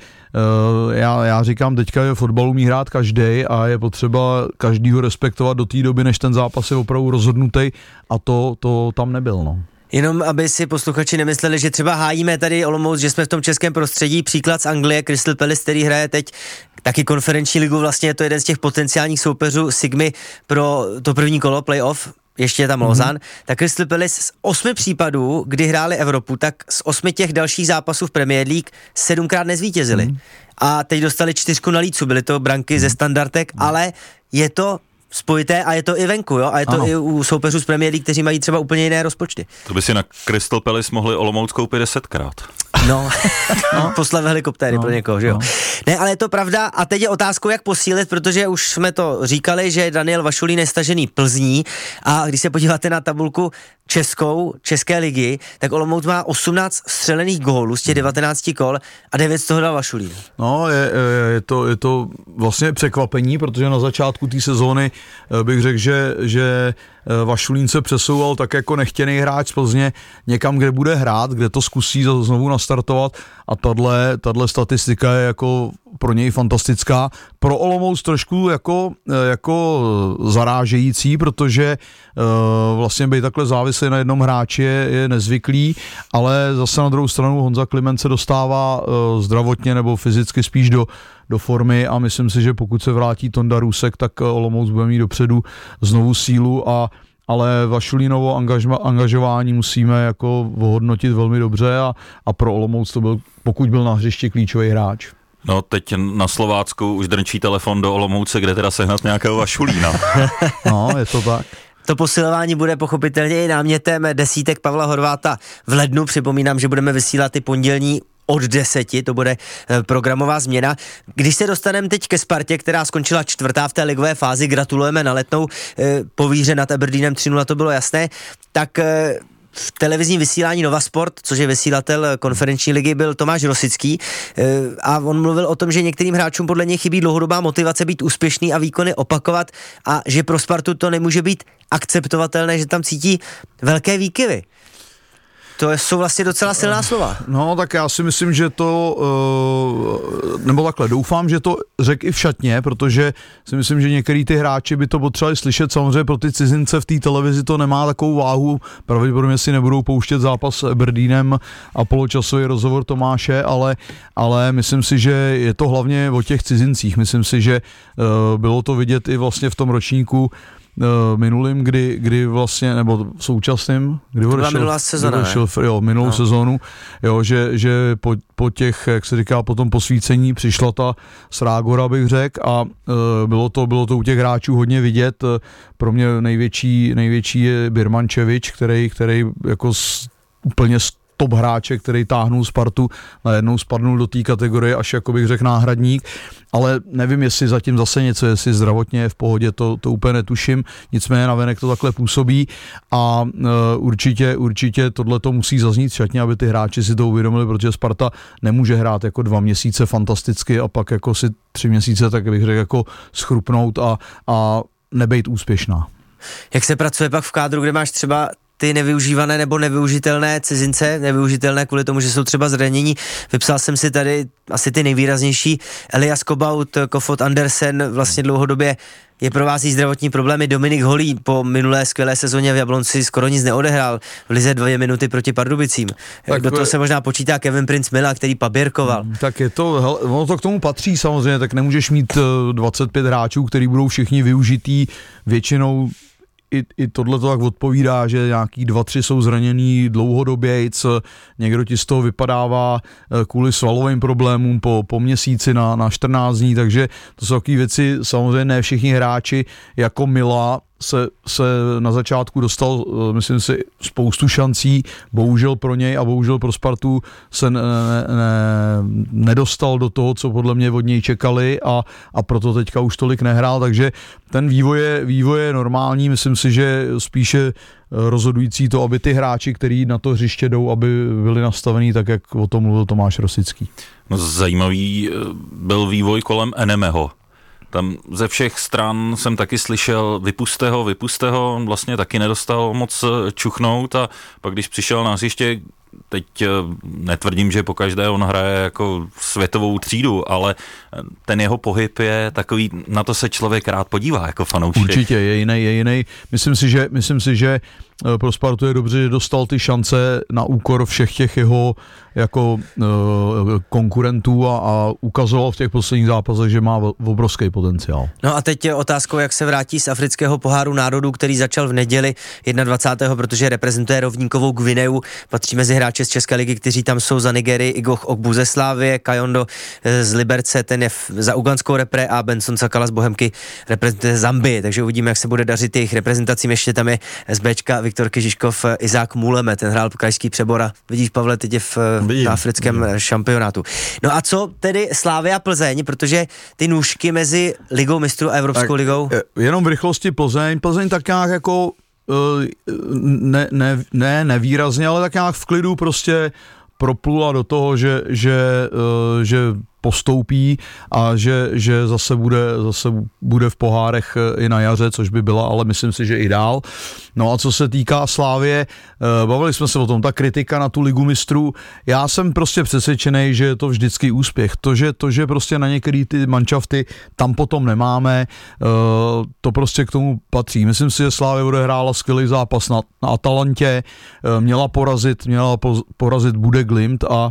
já, já říkám, teďka je fotbal umí hrát každej a je potřeba každýho respektovat do té doby, než ten zápas je opravdu rozhodnutý a to, to tam nebyl, no.
Jenom aby si posluchači nemysleli, že třeba hájíme tady Olomouc, že jsme v tom českém prostředí, příklad z Anglie, Crystal Palace, který hraje teď taky konferenční ligu, vlastně je to jeden z těch potenciálních soupeřů Sigmy pro to první kolo playoff, ještě je tam Lausanne, mm-hmm. tak Crystal Palace z osmi případů, kdy hráli Evropu, tak z osmi těch dalších zápasů v Premier League sedmkrát nezvítězili. Mm-hmm. A teď dostali čtyřku na lícu, byly to branky mm-hmm. ze standardek, mm-hmm. ale je to spojité a je to i venku, jo? A je to ano. i u soupeřů z Premier League, kteří mají třeba úplně jiné rozpočty.
To by si na Crystal Palace mohli Olomouc koupit desetkrát.
No, no. poslat helikoptéry no. pro někoho, že jo. No. Ne, ale je to pravda a teď je otázkou, jak posílit, protože už jsme to říkali, že Daniel Vašulín je stažený Plzní a když se podíváte na tabulku českou, České ligy, tak Olomouc má osmnáct střelených gólů z těch devatenácti kol a devět z toho dal Vašulín.
No, je, je, to, je to vlastně překvapení, protože na začátku té sezóny bych řekl, že, že Vašulín se přesouval tak jako nechtěný hráč z Plzně někam, kde bude hrát, kde to zkusí znovu nastartovat a tahle, tahle statistika je jako pro něj fantastická. Pro Olomouc trošku jako, jako zarážející, protože uh, vlastně být takhle závislý na jednom hráči je, je nezvyklý, ale zase na druhou stranu Honza Kliment se dostává uh, zdravotně nebo fyzicky spíš do, do formy a myslím si, že pokud se vrátí Tonda Rusek, tak Olomouc bude mít dopředu znovu sílu a ale Vašulínovo angažma, angažování musíme jako ohodnotit velmi dobře a, a pro Olomouc to byl, pokud byl na hřišti, klíčový hráč.
No teď na Slovácku už drnčí telefon do Olomouce, kde teda sehnat nějakého Vašulína.
No, je to tak.
To posilování bude pochopitelně i námětem desítek Pavla Horváta v lednu. Připomínám, že budeme vysílat i pondělní od deseti, to bude programová změna. Když se dostaneme teď ke Spartě, která skončila čtvrtá v té ligové fázi, gratulujeme na Letnou, po výhře nad Aberdeenem tři nula, to bylo jasné, tak v televizním vysílání Nova Sport, což je vysílatel konferenční ligy, byl Tomáš Rosický a on mluvil o tom, že některým hráčům podle něj chybí dlouhodobá motivace být úspěšný a výkony opakovat a že pro Spartu to nemůže být akceptovatelné, že tam cítí velké výkyvy. To jsou vlastně docela silná slova.
No, tak já si myslím, že to, nebo takhle, doufám, že to řekl i v šatně, protože si myslím, že některý ty hráči by to potřebovali slyšet. Samozřejmě pro ty cizince v té televizi to nemá takovou váhu, pravděpodobně si nebudou pouštět zápas s Aberdeenem a poločasový rozhovor Tomáše, ale, ale myslím si, že je to hlavně o těch cizincích. Myslím si, že bylo to vidět i vlastně v tom ročníku minulým, kdy, kdy vlastně, nebo současným, kdy
odešel, minulá sezona,
odešel, jo, minulou no. sezónu, jo, že, že po, po těch, jak se říká, po tom posvícení přišla ta srágora, bych řekl, a e, bylo to, bylo to u těch hráčů hodně vidět. Pro mě největší, největší je Birmančevič, který, který jako s, úplně top hráče, který táhnul Spartu, najednou spadnul do té kategorie, až jako bych řekl náhradník, ale nevím, jestli zatím zase něco, jestli zdravotně je v pohodě, to, to úplně netuším, nicméně navenek to takhle působí a uh, určitě, určitě tohle to musí zaznít šatně, aby ty hráči si to uvědomili, protože Sparta nemůže hrát jako dva měsíce fantasticky a pak jako si tři měsíce, tak bych řekl, jako schrupnout a, a nebejt úspěšná.
Jak se pracuje pak v kádru, kde máš třeba ty nevyužívané nebo nevyužitelné cizince, nevyužitelné kvůli tomu, že jsou třeba zranění. Vypsal jsem si tady asi ty nejvýraznější. Elias Kobaut, Kofod Andersen, vlastně dlouhodobě je provází zdravotní problémy. Dominik Holý po minulé skvělé sezóně v Jablonci skoro nic neodehrál. V lize dvě minuty proti Pardubicím. Tak do toho se možná počítá Kevin Prince Milla, který paběrkoval.
Tak je to, hele, ono to k tomu patří samozřejmě, tak nemůžeš mít dvacet pět hráčů, který budou všichni využitý většinou i, i tohle to tak odpovídá, že nějaký dva, tři jsou zraněný dlouhodobějc, někdo ti z toho vypadává kvůli svalovým problémům po, po měsíci na, na čtrnáct dní, takže to jsou takové věci, samozřejmě ne všichni hráči jako Mila se, se na začátku dostal, myslím si, spoustu šancí, bohužel pro něj a bohužel pro Spartu se ne, ne, nedostal do toho, co podle mě od něj čekali a, a proto teďka už tolik nehrál, takže ten vývoj je, vývoj je normální, myslím si, že spíše rozhodující to, aby ty hráči, kteří na to hřiště jdou, aby byli nastavení tak, jak o tom mluvil Tomáš Rosický.
No, zajímavý byl vývoj kolem Enemeho. Tam ze všech stran jsem taky slyšel, vypuste ho, vypuste ho, on vlastně taky nedostal moc čuchnout a pak když přišel na hřiště, teď netvrdím, že pokaždé on hraje jako světovou třídu, ale ten jeho pohyb je takový, na to se člověk rád podívá jako fanoušek.
Určitě, je jiný, je jiný. Myslím si, že, myslím si, že pro Spartu je dobře, že dostal ty šance na úkor všech těch jeho jako uh, konkurentů a, a ukazoval v těch posledních zápasech, že má obrovský potenciál.
No a teď je otázkou, jak se vrátí z afrického poháru národů, který začal v neděli dvacátého prvního protože reprezentuje rovníkovou Gvineu, patří mezi hráče z České ligy, kteří tam jsou za Nigerii, Igoch Ogbu ze Slávie, Kajondo z Liberce, ten je za ugandskou repre a Benson Sakala z Bohemky reprezentuje Zambii, takže uvidíme, jak se bude dařit jejich reprezentacím. Ještě tam je z Bčka Viktor Kyžiškov, Izák Muleme, ten hrál krajský Přebor a vidíš, Pavle, teď je v na africkém vidím. šampionátu. No a co tedy Slavia Plzeň, protože ty nůžky mezi Ligou mistrů a Evropskou tak, ligou?
Jenom v rychlosti Plzeň, Plzeň tak nějak jako ne, ne, ne nevýrazně, ale tak nějak v klidu prostě proplula do toho, že, že, že postoupí a že, že zase, bude, zase bude v pohárech i na jaře, což by byla, ale myslím si, že i dál. No a co se týká Slávie, bavili jsme se o tom, ta kritika na tu ligu mistrů, já jsem prostě přesvědčený, že je to vždycky úspěch. To, že, to, že prostě na některé ty manšafty tam potom nemáme, to prostě k tomu patří. Myslím si, že Slávie odehrála skvělý zápas na, na Atalantě, měla porazit, měla porazit Bude Glimt a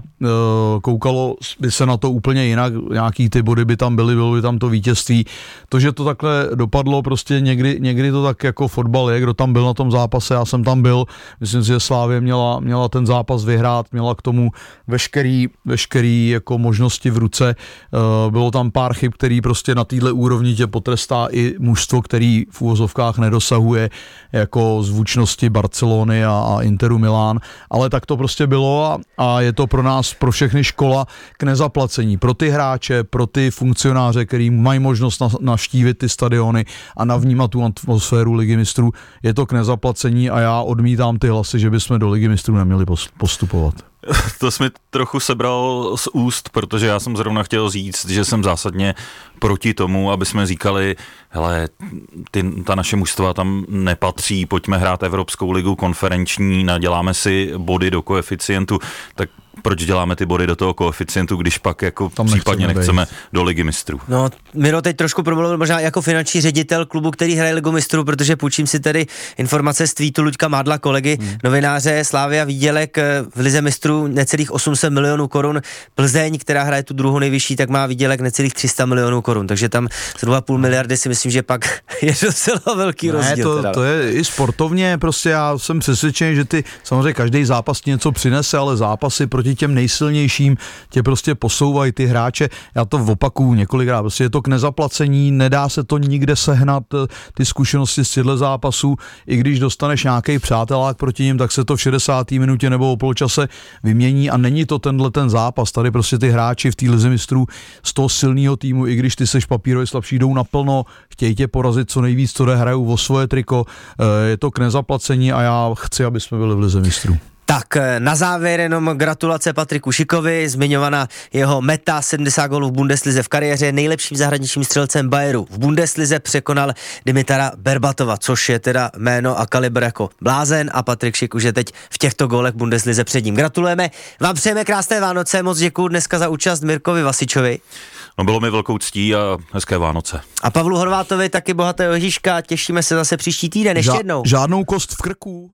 koukalo by se na to úplně jinak, nějaký ty body by tam byly, bylo by tam to vítězství. To, že to takhle dopadlo, prostě někdy, někdy to tak jako fotbal je, kdo tam byl na tom zápase, já jsem tam byl, myslím si, že Slávě měla, měla ten zápas vyhrát, měla k tomu veškerý, veškerý jako možnosti v ruce, bylo tam pár chyb, který prostě na téhle úrovni tě potrestá i mužstvo, který v úvozovkách nedosahuje jako zvučnosti Barcelony a, a Interu Milán, ale tak to prostě bylo a, a je to pro nás, pro všechny škola k nezaplacení. Pro ty hráče, pro ty funkcionáře, který mají možnost navštívit ty stadiony a navnímat tu atmosféru Ligy mistrů, je to k nezaplacení a já odmítám ty hlasy, že bychom do Ligy mistrů neměli postupovat.
To jsi mi trochu sebral z úst, protože já jsem zrovna chtěl říct, že jsem zásadně proti tomu, aby jsme říkali, hele, ty, ta naše mužstva tam nepatří, pojďme hrát Evropskou ligu konferenční, naděláme si body do koeficientu, tak proč děláme ty body do toho koeficientu, když pak jako tam případně nechceme, nechceme do Ligy mistrů.
No, Miro teď trošku promluvil možná jako finanční ředitel klubu, který hraje Ligu mistrů, protože půjčím si tedy informace z tweetu Luďka Mádla, kolegy, hmm. novináře Slavia výdělek v Lize mistrů necelých osm set milionů korun. Plzeň, která hraje tu druhou nejvyšší, tak má výdělek necelých tři sta milionů korun, takže tam dva a půl miliardy si myslím, že pak je docela velký ne, rozdíl.
To,
teda.
to je i sportovně, prostě já jsem přesvědčený, že ty samozřejmě každý zápas něco přinese, ale zápasy proti těm nejsilnějším tě prostě posouvají ty hráče. Já to opakuju několikrát, prostě je to k nezaplacení, nedá se to nikde sehnat, ty zkušenosti z těchto zápasů, i když dostaneš nějaký přátelák proti nim, tak se to v šedesáté minutě nebo o poločase vymění a není to tenhle ten zápas. Tady prostě ty hráči v té Lize mistrů z toho silného týmu, i když ty seš papírově slabší, jdou naplno, chtějí tě porazit co nejvíc, co jde, hrajou o svoje triko, je to k nezaplacení a já chci, aby jsme byli v Lize mistrů.
Tak na závěr jenom gratulace Patriku Šikovi, zmiňovaná jeho meta sedmdesát gólů v Bundeslize v kariéře, nejlepším zahraničním střelcem Bayeru. V Bundeslize překonal Dimitara Berbatova, což je teda jméno a kalibr jako blázen a Patrik Šik už je teď v těchto gólech Bundeslize před ním. Gratulujeme, vám přejeme krásné Vánoce, moc děkuju dneska za účast Mirkovi Vasičovi.
No bylo mi velkou ctí a hezké Vánoce.
A Pavlu Horvátovi taky bohatého Ježíška, těšíme se zase příští týden, ještě
Ža-
jednou.
Žádnou kost v krku.